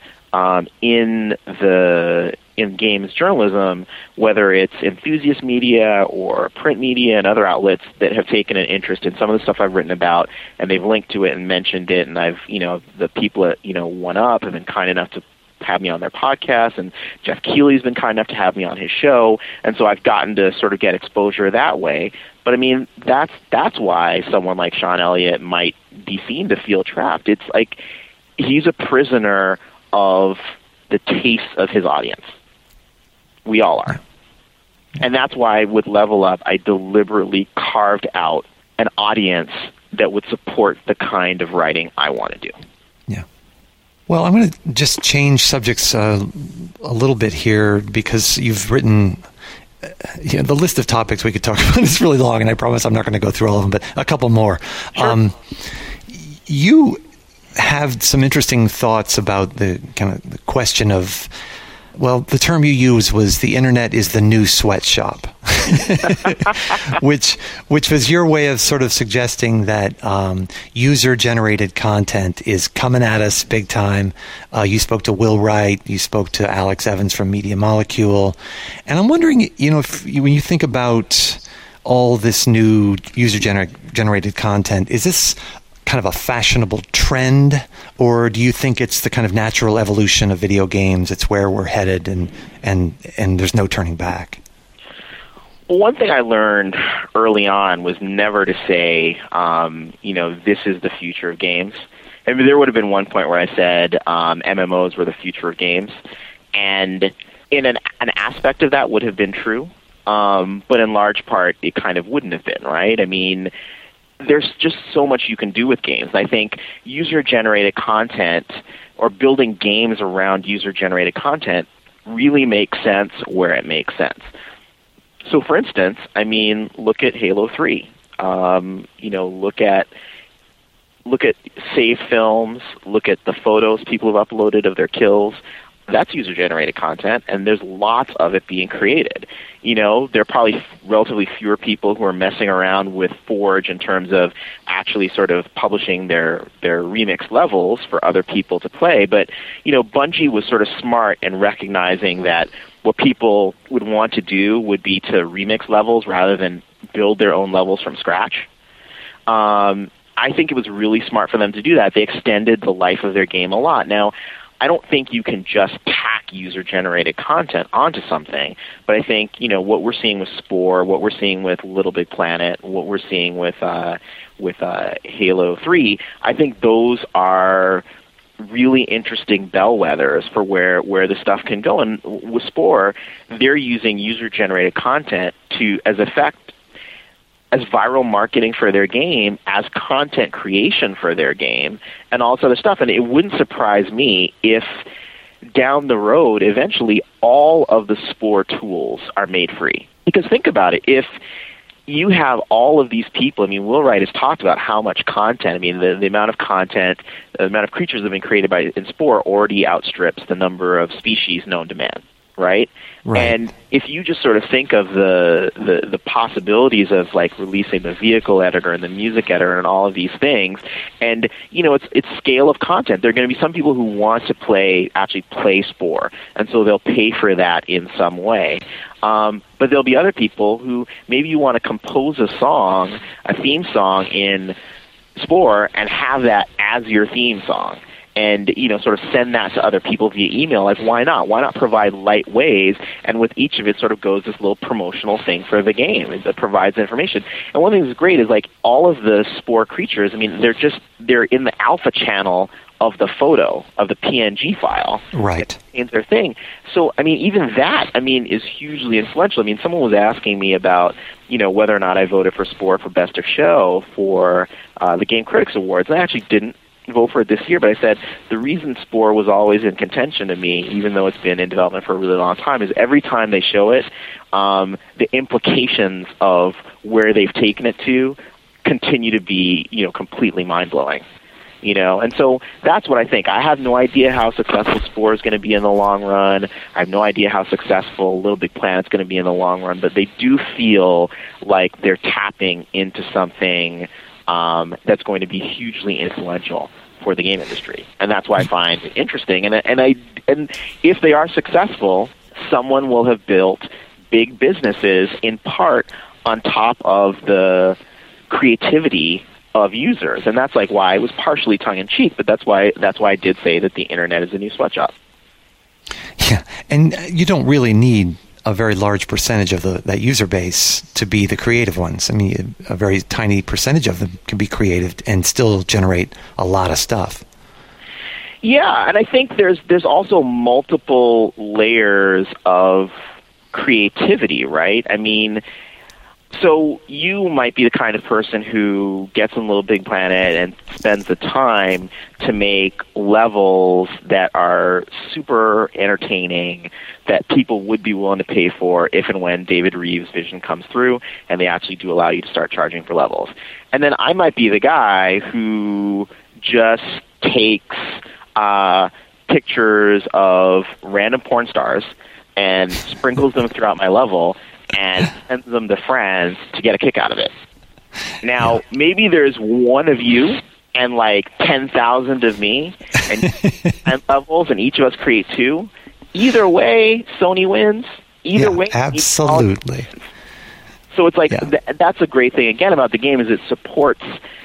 in games journalism, whether it's enthusiast media or print media and other outlets that have taken an interest in some of the stuff I've written about, and they've linked to it and mentioned it, and I've, the people at, 1UP have been kind enough to have me on their podcast, and Jeff Keighley's been kind enough to have me on his show, and so I've gotten to sort of get exposure that way. But that's why someone like Sean Elliott might be seen to feel trapped. It's like he's a prisoner of the taste of his audience. We all are. And that's why with Level Up, I deliberately carved out an audience that would support the kind of writing I want to do. Yeah. Well, I'm going to just change subjects a little bit here, because you've written the list of topics we could talk about is really long, and I promise I'm not going to go through all of them, but a couple more. Sure. You have some interesting thoughts about the kind of the question of, well, the term you used was the internet is the new sweatshop, which was your way of sort of suggesting that user-generated content is coming at us big time. You spoke to Will Wright, you spoke to Alex Evans from Media Molecule, and I'm wondering, when you think about all this new user-generated content, is this kind of a fashionable trend, or do you think it's the kind of natural evolution of video games? It's where we're headed, and there's no turning back? Well, one thing I learned early on was never to say, this is the future of games. There would have been one point where I said MMOs were the future of games, and in an aspect of that would have been true, but in large part it kind of wouldn't have been, right? There's just so much you can do with games. I think user-generated content or building games around user-generated content really makes sense where it makes sense. So, for instance, look at Halo 3. Look at save films. Look at the photos people have uploaded of their kills. That's user-generated content, and there's lots of it being created. There are probably relatively fewer people who are messing around with Forge in terms of actually sort of publishing their remix levels for other people to play. But, Bungie was sort of smart in recognizing that what people would want to do would be to remix levels rather than build their own levels from scratch. I think it was really smart for them to do that. They extended the life of their game a lot. Now, I don't think you can just tack user-generated content onto something, but I think, what we're seeing with Spore, what we're seeing with Little Big Planet, what we're seeing with Halo 3, I think those are really interesting bellwethers for where the stuff can go. And with Spore, they're using user-generated content as viral marketing for their game, as content creation for their game, and all this other stuff. And it wouldn't surprise me if down the road, eventually, all of the Spore tools are made free. Because think about it, if you have all of these people, Will Wright has talked about how much content, the amount of content, the amount of creatures that have been created in Spore already outstrips the number of species known to man. Right? And if you just sort of think of the possibilities of like releasing the vehicle editor and the music editor and all of these things, and it's scale of content. There are going to be some people who want to actually play Spore, and so they'll pay for that in some way. But there'll be other people who maybe you want to compose a theme song in Spore, and have that as your theme song. And, sort of send that to other people via email. Like, why not? Why not provide light ways? And with each of it sort of goes this little promotional thing for the game that provides information. And one thing that's great is, like, all of the Spore creatures, they're in the alpha channel of the photo, of the PNG file. Right. In their thing. So, even that, is hugely influential. Someone was asking me about, whether or not I voted for Spore for Best of Show for the Game Critics Awards. And I actually didn't vote for it this year, but I said the reason Spore was always in contention to me, even though it's been in development for a really long time, is every time they show it, the implications of where they've taken it to continue to be, completely mind-blowing. And so that's what I think. I have no idea how successful Spore is going to be in the long run. I have no idea how successful Little Big Planet's going to be in the long run, but they do feel like they're tapping into something that's going to be hugely influential for the game industry, and that's why I find it interesting. And if they are successful, someone will have built big businesses in part on top of the creativity of users, and that's like why it was partially tongue in cheek, but that's why I did say that the internet is a new sweatshop. Yeah, and you don't really need a very large percentage of that user base to be the creative ones. A very tiny percentage of them can be creative and still generate a lot of stuff. Yeah, and I think there's also multiple layers of creativity, right? So you might be the kind of person who gets in Little Big Planet and spends the time to make levels that are super entertaining, that people would be willing to pay for if and when David Reeves' vision comes through and they actually do allow you to start charging for levels. And then I might be the guy who just takes pictures of random porn stars and sprinkles them throughout my level and sends them to friends to get a kick out of it. Now, maybe there's one of you and like 10,000 of me and 10 levels, and each of us create two. Either way, Sony wins. Either way, absolutely. So it's like that's a great thing again about the game is it supports.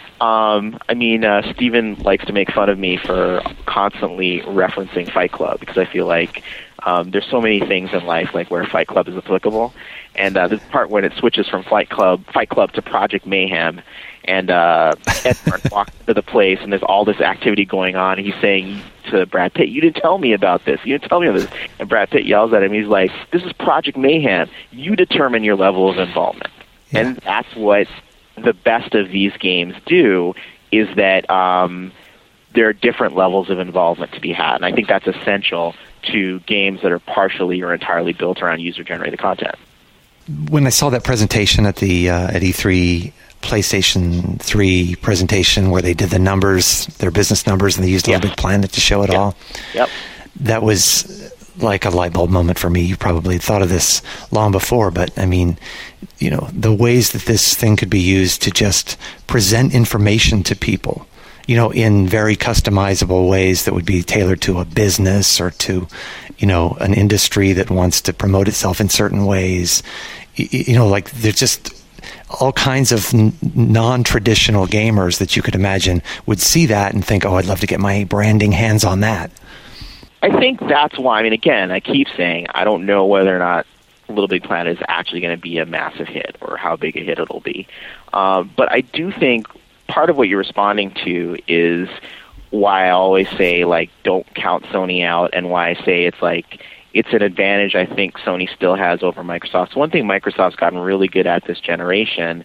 Steven likes to make fun of me for constantly referencing Fight Club because I feel like there's so many things in life like where Fight Club is applicable, and this part when it switches from Fight Club to Project Mayhem, and Edward walks into the place and there's all this activity going on. And he's saying to Brad Pitt, "You didn't tell me about this. You didn't tell me about this." And Brad Pitt yells at him. He's like, "This is Project Mayhem. You determine your level of involvement." Yeah. And that's what the best of these games do, is that there are different levels of involvement to be had. And I think that's essential to games that are partially or entirely built around user-generated content. When I saw that presentation at the at E3, PlayStation 3 presentation where they did the numbers, their business numbers, and they used Little Big Planet to show it all, that was like a light bulb moment for me. You probably thought of this long before, but the ways that this thing could be used to just present information to people, in very customizable ways that would be tailored to a business or to, an industry that wants to promote itself in certain ways. Like there's just all kinds of non-traditional gamers that you could imagine would see that and think, oh, I'd love to get my branding hands on that. I think that's why, I mean, again, I keep saying I don't know whether or not Little Big Planet is actually going to be a massive hit or how big a hit it'll be. But I do think part of what you're responding to is why I always say, like, don't count Sony out, and why I say it's like, it's an advantage I think Sony still has over Microsoft. So one thing Microsoft's gotten really good at this generation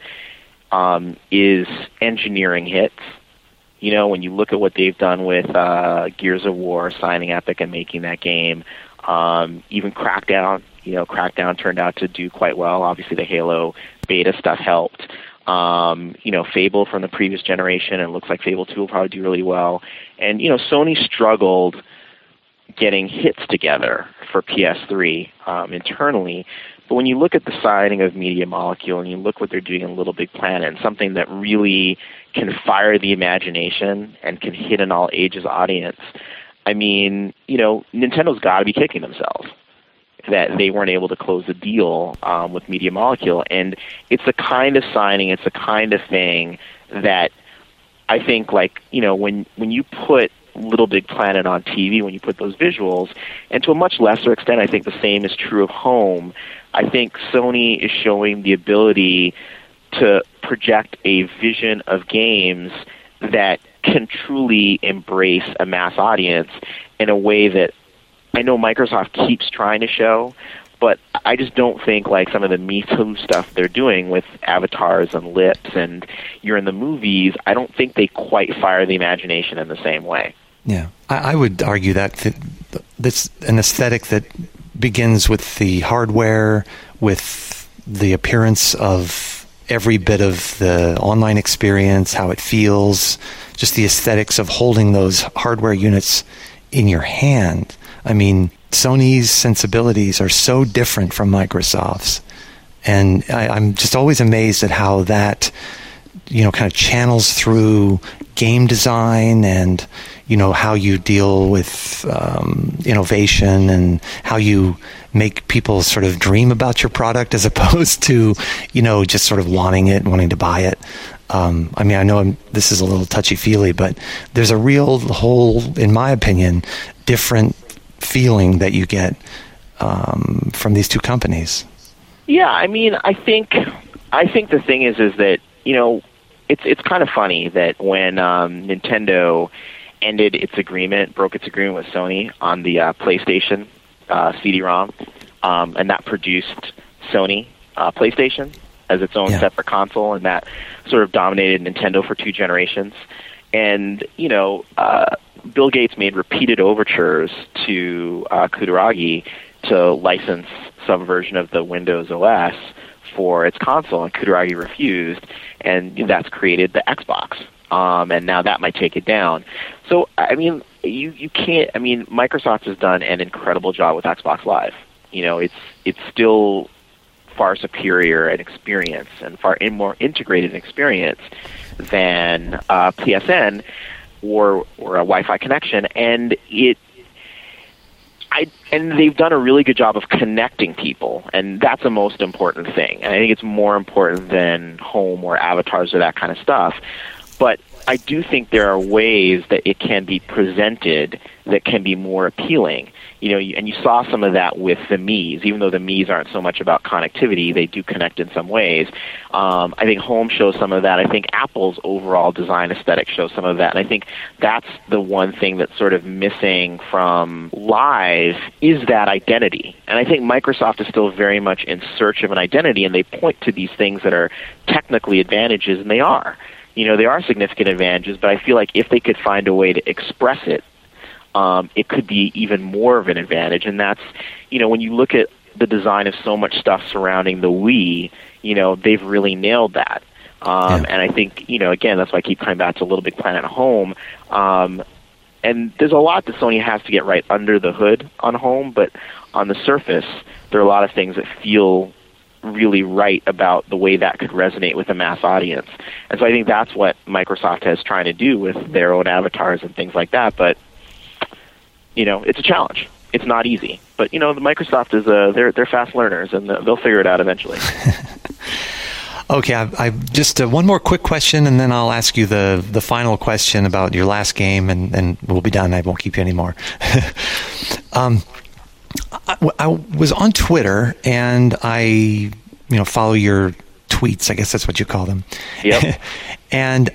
is engineering hits. You know, when you look at what they've done with Gears of War, signing Epic and making that game, even Crackdown. You know, Crackdown turned out to do quite well. Obviously, the Halo beta stuff helped. You know, Fable from the previous generation, and it looks like Fable 2 will probably do really well. And, you know, Sony struggled getting hits together for PS3 internally. But when you look at the signing of Media Molecule and you look what they're doing in Little Big Planet, and something that really can fire the imagination and can hit an all ages audience, I mean, you know, Nintendo's got to be kicking themselves that they weren't able to close the deal with Media Molecule. And it's the kind of signing, it's the kind of thing that I think, like, you know, when you put Little Big Planet on TV, when you put those visuals, and to a much lesser extent, I think the same is true of home, I think Sony is showing the ability to project a vision of games that can truly embrace a mass audience in a way that I know Microsoft keeps trying to show, but I just don't think, like, some of the Me Too stuff they're doing with avatars and lips and you're in the movies, I don't think they quite fire the imagination in the same way. Yeah, I would argue that that's an aesthetic that begins with the hardware, with the appearance of every bit of the online experience, how it feels, just the aesthetics of holding those hardware units in your hand. I mean, Sony's sensibilities are so different from Microsoft's, and I'm just always amazed at how that, you know, kind of channels through game design and, you know, how you deal with innovation and how you make people sort of dream about your product as opposed to, you know, just sort of wanting it and wanting to buy it. I mean, I know this is a little touchy-feely, but there's a real whole, in my opinion, different feeling that you get from these two companies. Yeah, I mean, I think the thing is that, you know, it's kind of funny that when Nintendo broke its agreement with Sony on the PlayStation CD-ROM, and that produced Sony PlayStation as its own separate console, and that sort of dominated Nintendo for 2 generations. And, you know, Bill Gates made repeated overtures to Kutaragi to license some version of the Windows OS for its console, and Kutaragi refused, and that's created the Xbox. And now that might take it down. So, I mean, you can't, I mean, Microsoft has done an incredible job with Xbox Live. You know, it's still far superior in experience and far more integrated in experience than PSN or a Wi-Fi connection, and they've done a really good job of connecting people, and that's the most important thing. And I think it's more important than home or avatars or that kind of stuff. But I do think there are ways that it can be presented that can be more appealing. You know, and you saw some of that with the Miis. Even though the Miis aren't so much about connectivity, they do connect in some ways. I think home shows some of that. I think Apple's overall design aesthetic shows some of that. And I think that's the one thing that's sort of missing from Live is that identity. And I think Microsoft is still very much in search of an identity, and they point to these things that are technically advantages, and they are. You know, they are significant advantages, but I feel like if they could find a way to express it, it could be even more of an advantage. And that's, you know, when you look at the design of so much stuff surrounding the Wii, you know, they've really nailed that. And I think, you know, again, that's why I keep coming back to Little Big Planet Home. And there's a lot that Sony has to get right under the hood on home, but on the surface, there are a lot of things that feel really right about the way that could resonate with a mass audience. And so I think that's what Microsoft is trying to do with their own avatars and things like that. But, you know, it's a challenge. It's not easy. But, you know, the Microsoft is they're fast learners, and they'll figure it out eventually. Okay, I just one more quick question, and then I'll ask you the final question about your last game, and we'll be done. I won't keep you anymore. I was on Twitter, and I follow your tweets. I guess that's what you call them. Yep. And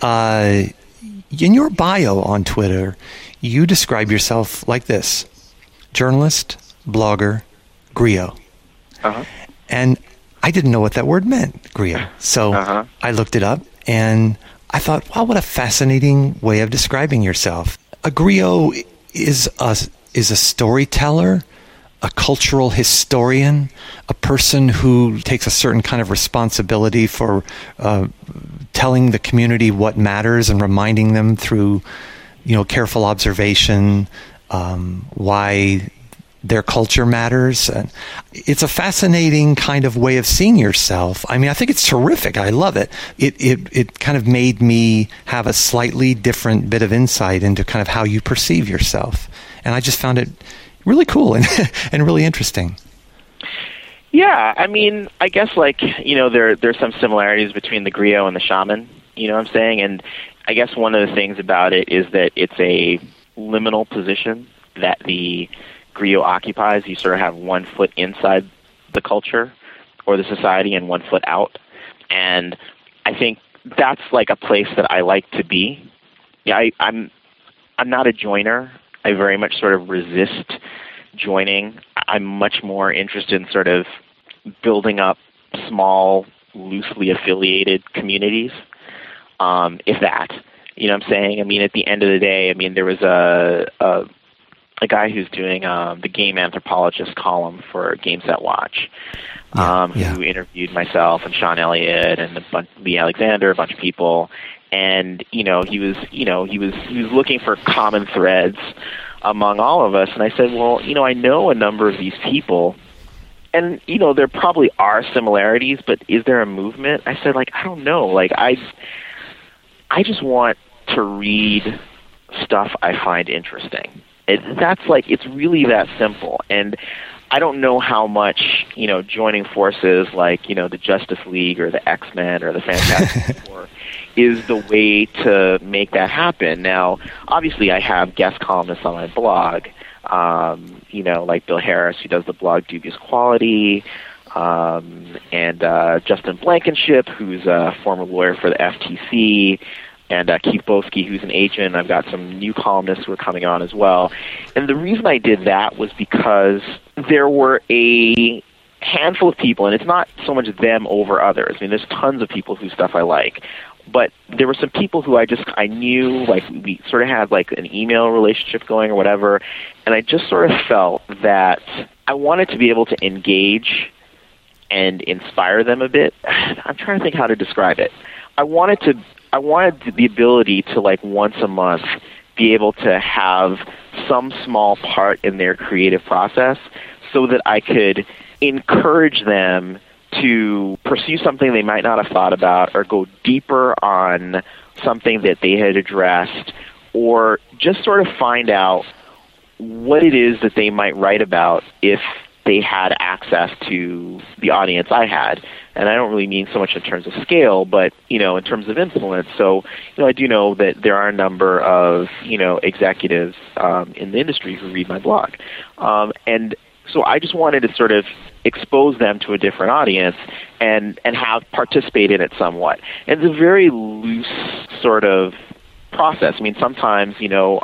in your bio on Twitter, you describe yourself like this: journalist, blogger, griot. Uh-huh. And I didn't know what that word meant, griot. So I looked it up, and I thought, wow, what a fascinating way of describing yourself. A griot is a storyteller, a cultural historian, a person who takes a certain kind of responsibility for telling the community what matters and reminding them through, careful observation, why their culture matters. And it's a fascinating kind of way of seeing yourself. I mean, I think it's terrific. I love it. It kind of made me have a slightly different bit of insight into kind of how you perceive yourself. And I just found it really cool and really interesting. Yeah, I mean, I guess there's some similarities between the griot and the shaman, you know what I'm saying? And I guess one of the things about it is that it's a liminal position that the griot occupies. You sort of have 1 foot inside the culture or the society and 1 foot out. And I think that's like a place that I like to be. Yeah, I'm not a joiner. I very much sort of resist joining. I'm much more interested in sort of building up small, loosely affiliated communities, if that. You know what I'm saying? I mean, at the end of the day, I mean, there was a guy who's doing the game anthropologist column for GameSet Watch, who interviewed myself and Sean Elliott and Lee Alexander, a bunch of people. And, he was looking for common threads among all of us. And I said, well, I know a number of these people, and, there probably are similarities, but is there a movement? I said, I don't know. I just want to read stuff I find interesting. It's really that simple. And I don't know how much, joining forces like, the Justice League or the X-Men or the Fantastic Four is the way to make that happen. Now, obviously, I have guest columnists on my blog, like Bill Harris, who does the blog Dubious Quality, and Justin Blankenship, who's a former lawyer for the FTC, and Keith Boski, who's an agent. I've got some new columnists who are coming on as well. And the reason I did that was because there were a handful of people, and it's not so much them over others. I mean, there's tons of people whose stuff I like. But there were some people who I knew, we sort of had an email relationship going or whatever, and I just sort of felt that I wanted to be able to engage and inspire them a bit. I'm trying to think how to describe it. I wanted the ability to, once a month, be able to have some small part in their creative process so that I could encourage them to pursue something they might not have thought about, or go deeper on something that they had addressed, or just sort of find out what it is that they might write about if they had access to the audience I had. And I don't really mean so much in terms of scale, but, in terms of influence. So, I do know that there are a number of, executives in the industry who read my blog. And so I just wanted to sort of expose them to a different audience and have participate in it somewhat. And it's a very loose sort of process. I mean, sometimes,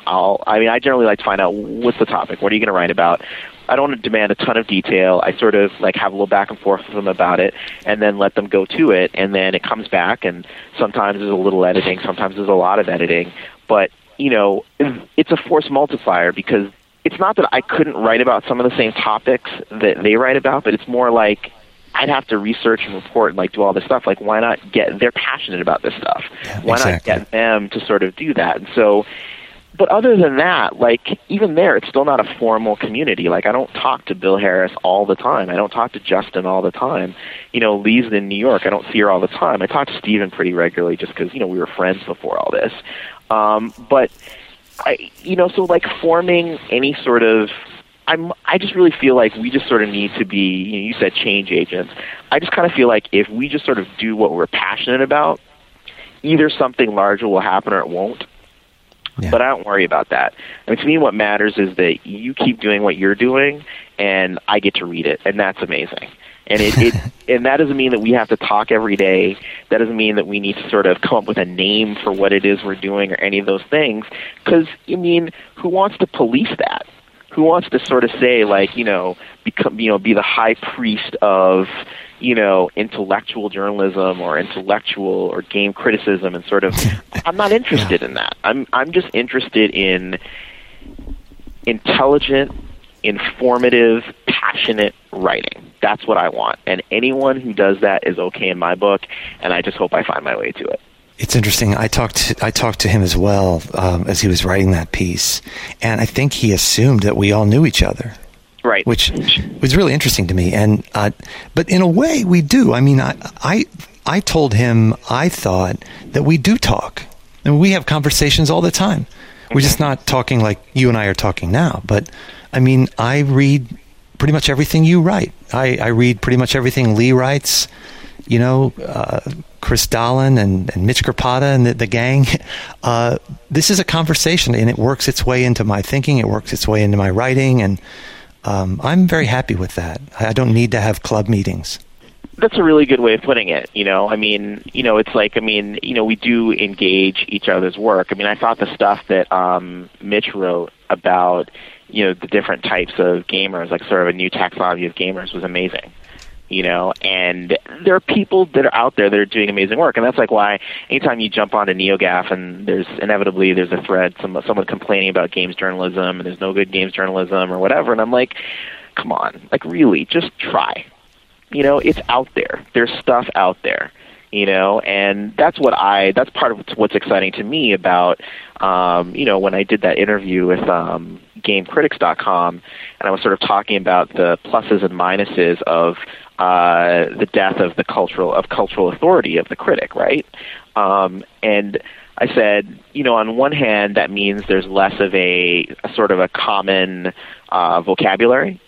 I generally like to find out what's the topic, what are you going to write about. I don't want to demand a ton of detail. I sort of have a little back and forth with them about it, and then let them go to it, and then it comes back, and sometimes there's a little editing, sometimes there's a lot of editing. But, it's a force multiplier, because it's not that I couldn't write about some of the same topics that they write about, but it's more like I'd have to research and report and do all this stuff. Why not they're passionate about this stuff. Yeah, why exactly. not get them to sort of do that? And so, but other than that, even there, it's still not a formal community. I don't talk to Bill Harris all the time. I don't talk to Justin all the time. Lee's in New York. I don't see her all the time. I talk to Steven pretty regularly just because, we were friends before all this. But so forming any sort of, I just really feel like we just sort of need to be, you said change agents. I just kind of feel like if we just sort of do what we're passionate about, either something larger will happen or it won't. But I don't worry about that. I mean, to me, what matters is that you keep doing what you're doing, and I get to read it, and that's amazing. And and that doesn't mean that we have to talk every day. That doesn't mean that we need to sort of come up with a name for what it is we're doing or any of those things. Because, I mean, who wants to police that? Who wants to sort of say, like, be the high priest of, intellectual journalism or intellectual or game criticism and sort of, I'm not interested in that. I'm just interested in intelligent, informative, passionate writing. That's what I want. And anyone who does that is okay in my book, and I just hope I find my way to it. It's interesting. I talked to him as well as he was writing that piece, and I think he assumed that we all knew each other. Right. Which was really interesting to me. And but in a way, we do. I mean, I told him I thought that we do talk. And we have conversations all the time. We're just not talking like you and I are talking now. But, I mean, I read pretty much everything you write. I read pretty much everything Lee writes. Chris Dolan and Mitch Grapata and the gang. This is a conversation, and it works its way into my thinking. It works its way into my writing, and I'm very happy with that. I don't need to have club meetings. That's a really good way of putting it. I mean, it's like, we do engage each other's work. I mean, I thought the stuff that Mitch wrote about, the different types of gamers, like sort of a new taxonomy of gamers, was amazing. And there are people that are out there that are doing amazing work, and that's like why anytime you jump onto NeoGAF and there's a thread, someone complaining about games journalism and there's no good games journalism or whatever, and I'm like, come on, like really, just try. It's out there. There's stuff out there. And that's part of what's exciting to me about, when I did that interview with GameCritics.com, and I was sort of talking about the pluses and minuses of the death of cultural authority of the critic, right? And I said, on one hand, that means there's less of a sort of a common vocabulary.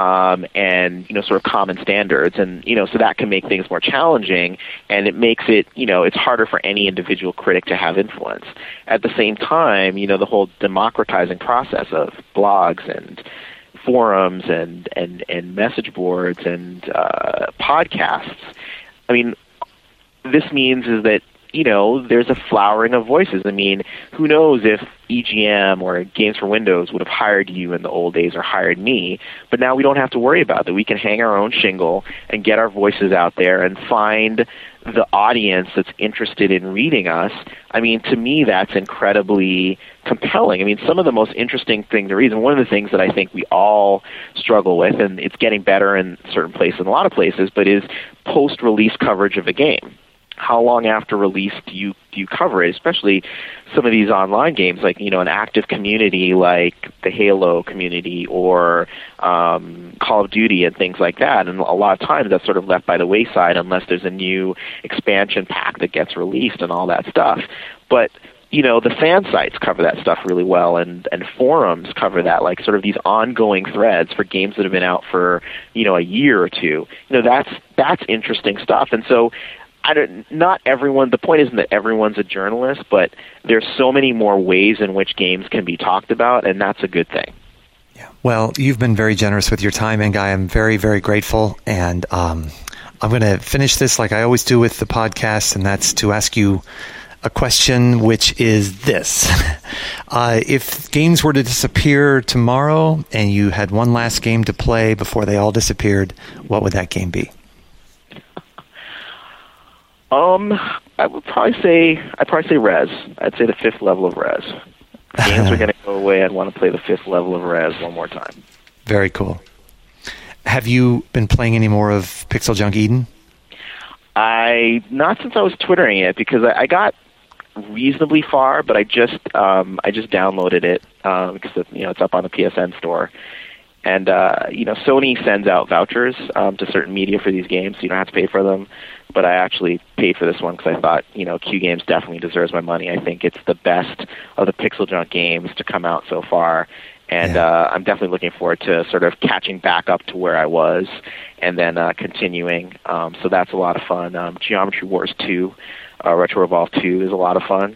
And sort of common standards, and so that can make things more challenging, and it makes it it's harder for any individual critic to have influence. At the same time, the whole democratizing process of blogs and forums and message boards and podcasts. I mean, this means is that there's a flowering of voices. I mean, who knows if EGM or Games for Windows would have hired you in the old days or hired me, but now we don't have to worry about that. We can hang our own shingle and get our voices out there and find the audience that's interested in reading us. I mean, to me, that's incredibly compelling. I mean, some of the most interesting thing to read, and one of the things that I think we all struggle with, and it's getting better in certain places, in a lot of places, but is post-release coverage of a game. How long after release do you cover it? Especially some of these online games, like an active community like the Halo community or Call of Duty and things like that. And a lot of times that's sort of left by the wayside unless there's a new expansion pack that gets released and all that stuff. But the fan sites cover that stuff really well, and forums cover that, like sort of these ongoing threads for games that have been out for a year or two. That's interesting stuff, and so. Not everyone, the point isn't that everyone's a journalist, but there's so many more ways in which games can be talked about, and that's a good thing. Yeah. Well, you've been very generous with your time, and Guy, I'm very, very grateful. And I'm going to finish this like I always do with the podcast, and that's to ask you a question, which is this. If games were to disappear tomorrow and you had one last game to play before they all disappeared, what would that game be? I'd probably say Rez. I'd say the 5th level of Rez. Games are going to go away. I'd want to play the 5th level of Rez one more time. Very cool. Have you been playing any more of Pixel Junk Eden? Not since I was Twittering it, because I got reasonably far, but I just downloaded it because it's up on the PSN store. And Sony sends out vouchers to certain media for these games, so you don't have to pay for them. But I actually paid for this one because I thought, Q Games definitely deserves my money. I think it's the best of the Pixel Junk games to come out so far. And I'm definitely looking forward to sort of catching back up to where I was and then continuing. So that's a lot of fun. Geometry Wars 2, Retro Revolve 2 is a lot of fun.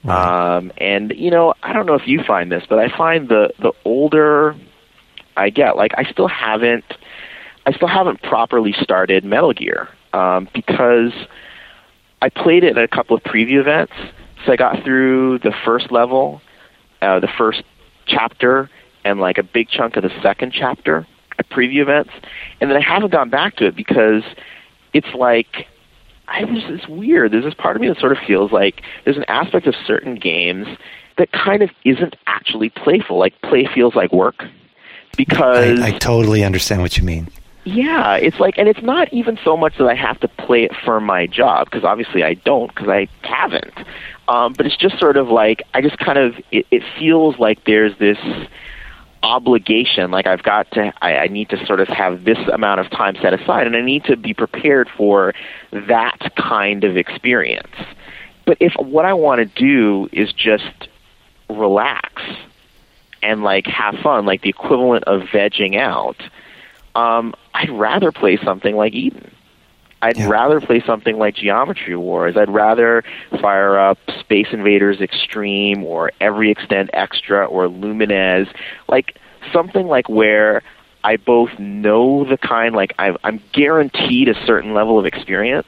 Right. And I don't know if you find this, but I find the older I get, like I still haven't properly started Metal Gear because I played it at a couple of preview events. So I got through the first level, the first chapter, and like a big chunk of the second chapter at preview events, and then I haven't gone back to it because it's like it's weird. There's this part of me that sort of feels like there's an aspect of certain games that kind of isn't actually playful. Like play feels like work because I totally understand what you mean. Yeah, it's like, and it's not even so much that I have to play it for my job, because obviously I don't, because I haven't. But it's just sort of like, I just kind of, it feels like there's this obligation, like I need to sort of have this amount of time set aside, and I need to be prepared for that kind of experience. But if what I want to do is just relax and like have fun, like the equivalent of vegging out, I'd rather play something like Eden. I'd rather play something like Geometry Wars. I'd rather fire up Space Invaders Extreme or Every Extend Extra or Lumines, like something like where I both know the kind, like I'm guaranteed a certain level of experience,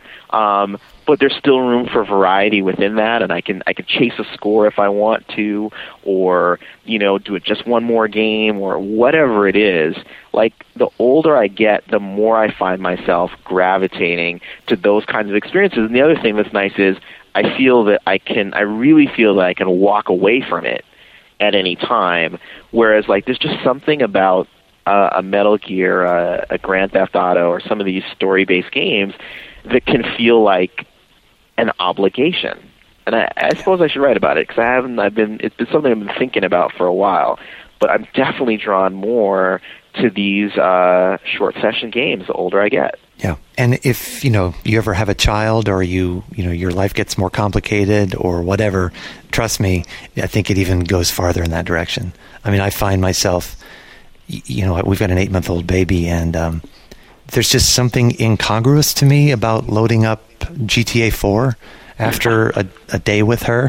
but there's still room for variety within that, and I can chase a score if I want to, or do it just one more game, or whatever it is. Like the older I get, the more I find myself gravitating to those kinds of experiences. And the other thing that's nice is I really feel that I can walk away from it at any time. Whereas like there's just something about a Metal Gear, a Grand Theft Auto, or some of these story-based games that can feel like an obligation. And I suppose I should write about it, because it's been something I've been thinking about for a while. But I'm definitely drawn more to these short session games the older I get. Yeah. And if, you ever have a child, or your life gets more complicated or whatever, trust me, I think it even goes farther in that direction. I mean, I find myself, we've got an 8-month-old baby, and there's just something incongruous to me about loading up GTA 4 after a day with her.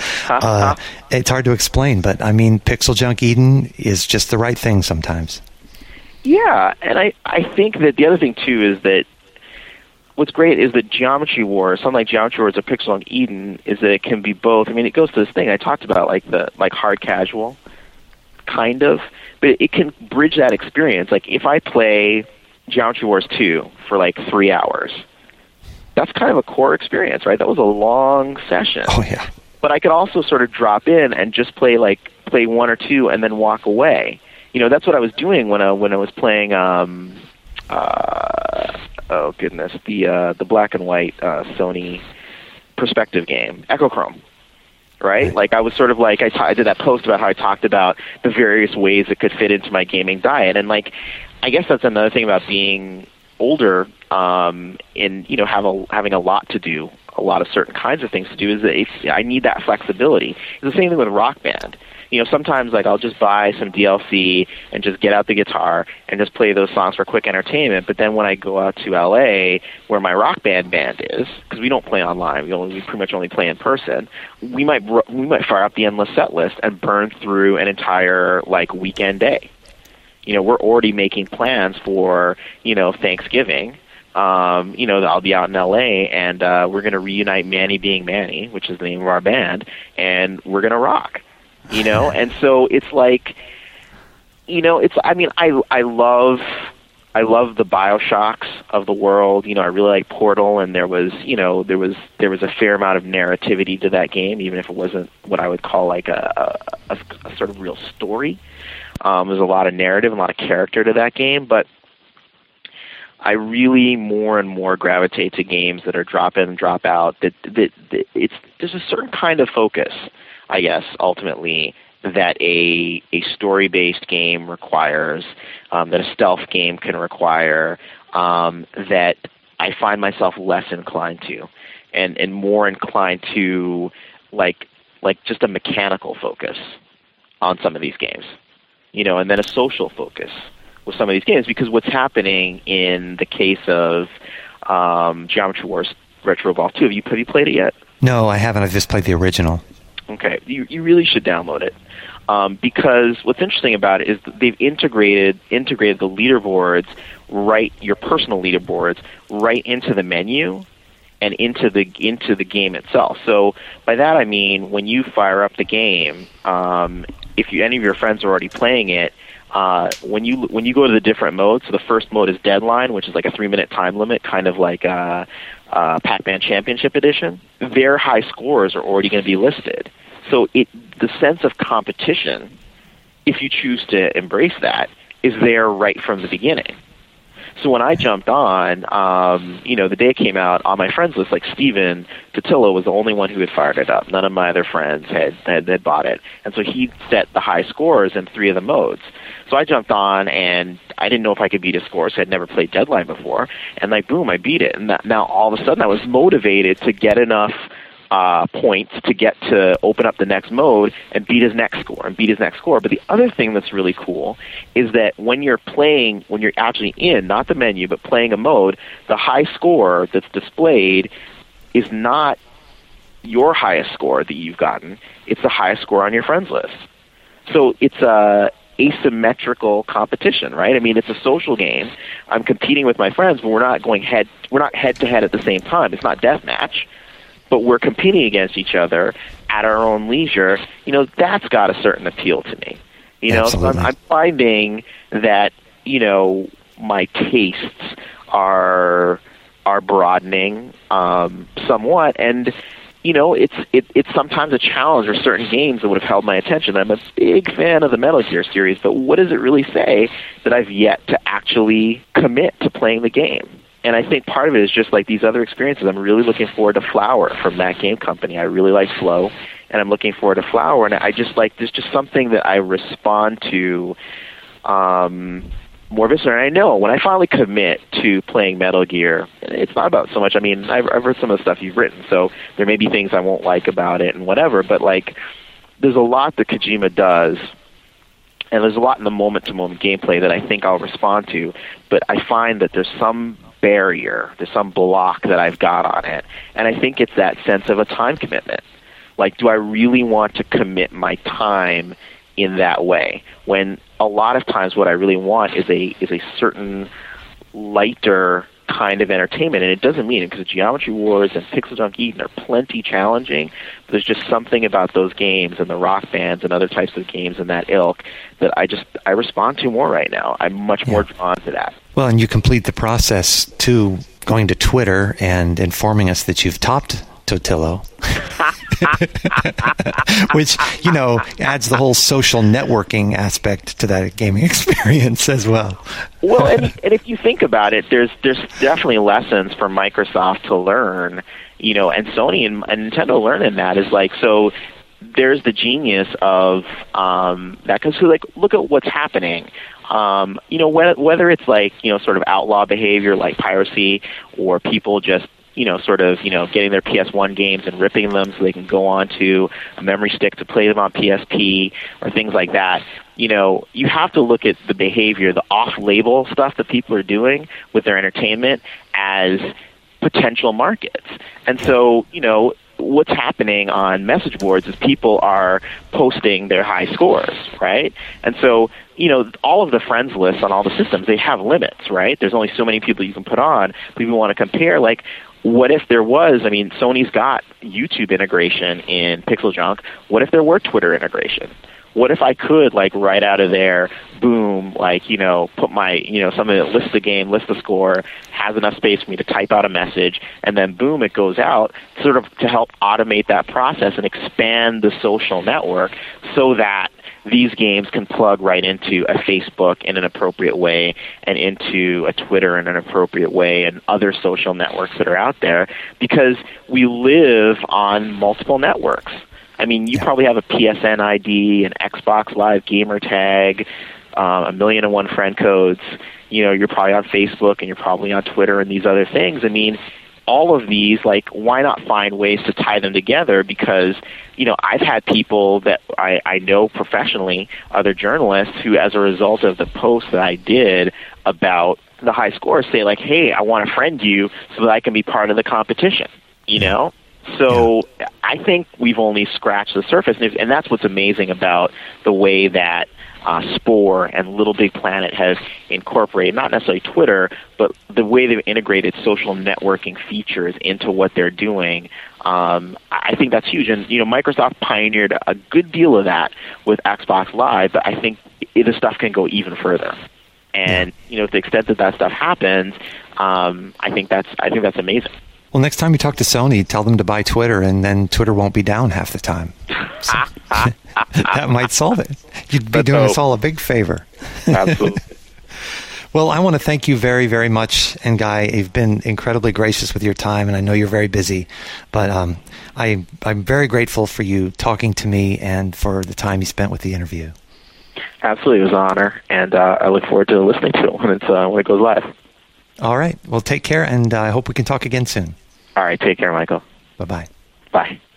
It's hard to explain, but I mean, Pixel Junk Eden is just the right thing sometimes. Yeah, and I think that the other thing too is that what's great is that Geometry Wars, something like Geometry Wars or Pixel Junk Eden, is that it can be both. I mean, it goes to this thing I talked about, like hard casual, kind of, but it can bridge that experience. Like if I play Geometry Wars 2 for like 3 hours, that's kind of a core experience, right? That was a long session. Oh yeah. But I could also sort of drop in and just play 1 or 2 and then walk away. That's what I was doing when I was playing the black and white Sony perspective game, Echochrome. Right? Like I was sort of like, I did that post about how I talked about the various ways it could fit into my gaming diet. And like, I guess that's another thing about being older, and having a lot to do, a lot of certain kinds of things to do, is that I need that flexibility. It's the same thing with Rock Band. Sometimes like I'll just buy some DLC and just get out the guitar and just play those songs for quick entertainment. But then when I go out to LA, where my Rock Band band is, because we don't play online, we pretty much only play in person, we might fire up the endless set list and burn through an entire like weekend day. We're already making plans for Thanksgiving. I'll be out in LA, and we're going to reunite Manny Being Manny, which is the name of our band, and we're going to rock. And so it's like, I love the BioShocks of the world. I really like Portal, and there was a fair amount of narrativity to that game, even if it wasn't what I would call like a sort of real story. There's a lot of narrative and a lot of character to that game, but I really more and more gravitate to games that are drop in and drop out. There's a certain kind of focus, I guess, ultimately, that a story-based game requires, that a stealth game can require, that I find myself less inclined to, and more inclined to like just a mechanical focus on some of these games, and then a social focus with some of these games, because what's happening in the case of Geometry Wars Retro Evolve 2, have you played it yet? No, I haven't. I've just played the original. Okay, you really should download it. Because what's interesting about it is that they've integrated the leaderboards, your personal leaderboards, right into the menu and into the game itself. So by that I mean when you fire up the game, if any of your friends are already playing it, when you go to the different modes, so the first mode is Deadline, which is like a 3-minute time limit, kind of like Pac-Man Championship Edition. Their high scores are already going to be listed. So the sense of competition, if you choose to embrace that, is there right from the beginning. So when I jumped on, the day it came out, on my friends list, like Steven Totillo was the only one who had fired it up. None of my other friends had bought it. And so he set the high scores in 3 of the modes. So I jumped on, and I didn't know if I could beat his scores. I'd never played Deadline before. And boom, I beat it. And now all of a sudden I was motivated to get enough points to get to open up the next mode and beat his next score. But the other thing that's really cool is that when you're actually in, not the menu, but playing a mode, the high score that's displayed is not your highest score that you've gotten. It's the highest score on your friends list. So it's a asymmetrical competition, right? I mean, it's a social game. I'm competing with my friends, but we're not head to head at the same time. It's not deathmatch. But we're competing against each other at our own leisure. That's got a certain appeal to me. So I'm finding that my tastes are broadening somewhat, and it's sometimes a challenge or certain games that would have held my attention. I'm a big fan of the Metal Gear series, but what does it really say that I've yet to actually commit to playing the game? And I think part of it is just like these other experiences. I'm really looking forward to Flower from that game company. I really like Flow, and I'm looking forward to Flower. And I just like, there's just something that I respond to more viscerally. And I know when I finally commit to playing Metal Gear, it's not about so much. I mean, I've read some of the stuff you've written, so there may be things I won't like about it and whatever. But like, there's a lot that Kojima does. And there's a lot in the moment-to-moment gameplay that I think I'll respond to. But I find that there's some barrier, there's some block that I've got on it. And I think it's that sense of a time commitment. Like, do I really want to commit my time in that way? When a lot of times what I really want is a certain lighter kind of entertainment, and it doesn't mean it, because Geometry Wars and Pixel Junk Eden are plenty challenging, but there's just something about those games and the Rock Bands and other types of games in that ilk that I respond to more right now. I'm much more drawn to that. Well, and you complete the process too, going to Twitter and informing us that you've topped Totillo, which, adds the whole social networking aspect to that gaming experience as well. Well, and if you think about it, there's definitely lessons for Microsoft to learn, and Sony and Nintendo learn in that. Is like, so there's the genius of that, because look at what's happening. Whether it's like, sort of outlaw behavior like piracy, or people just getting their PS1 games and ripping them so they can go on to a memory stick to play them on PSP or things like that. You have to look at the behavior, the off-label stuff that people are doing with their entertainment as potential markets. And so, what's happening on message boards is people are posting their high scores, right? And so, all of the friends lists on all the systems, they have limits, right? There's only so many people you can put on. People want to compare, like, what if there was, Sony's got YouTube integration in Pixel Junk. What if there were Twitter integration? What if I could, right out of there, boom, put my, something that lists the game, lists the score, has enough space for me to type out a message, and then boom, it goes out, sort of to help automate that process and expand the social network so that these games can plug right into a Facebook in an appropriate way and into a Twitter in an appropriate way and other social networks that are out there, because we live on multiple networks. You probably have a PSN ID, an Xbox Live gamer tag, 1,000,001 friend codes. You're probably on Facebook and you're probably on Twitter and these other things. All of these, why not find ways to tie them together? Because, I've had people that I know professionally, other journalists, who, as a result of the post that I did about the high scores, say, hey, I want to friend you so that I can be part of the competition, So I I think we've only scratched the surface, and that's what's amazing about the way that Spore and Little Big Planet has incorporated, not necessarily Twitter, but the way they've integrated social networking features into what they're doing. I think that's huge. And, Microsoft pioneered a good deal of that with Xbox Live, but I think the stuff can go even further. And, to the extent that stuff happens, I think that's amazing. Well, next time you talk to Sony, tell them to buy Twitter, and then Twitter won't be down half the time. So, that might solve it. You'd be doing us all a big favor. Absolutely. Well, I want to thank you very, very much, Nguyen. You've been incredibly gracious with your time, and I know you're very busy. But I'm very grateful for you talking to me and for the time you spent with the interview. Absolutely. It was an honor, and I look forward to listening to it when it goes live. All right. Well, take care, and I hope we can talk again soon. All right. Take care, Michael. Bye-bye. Bye.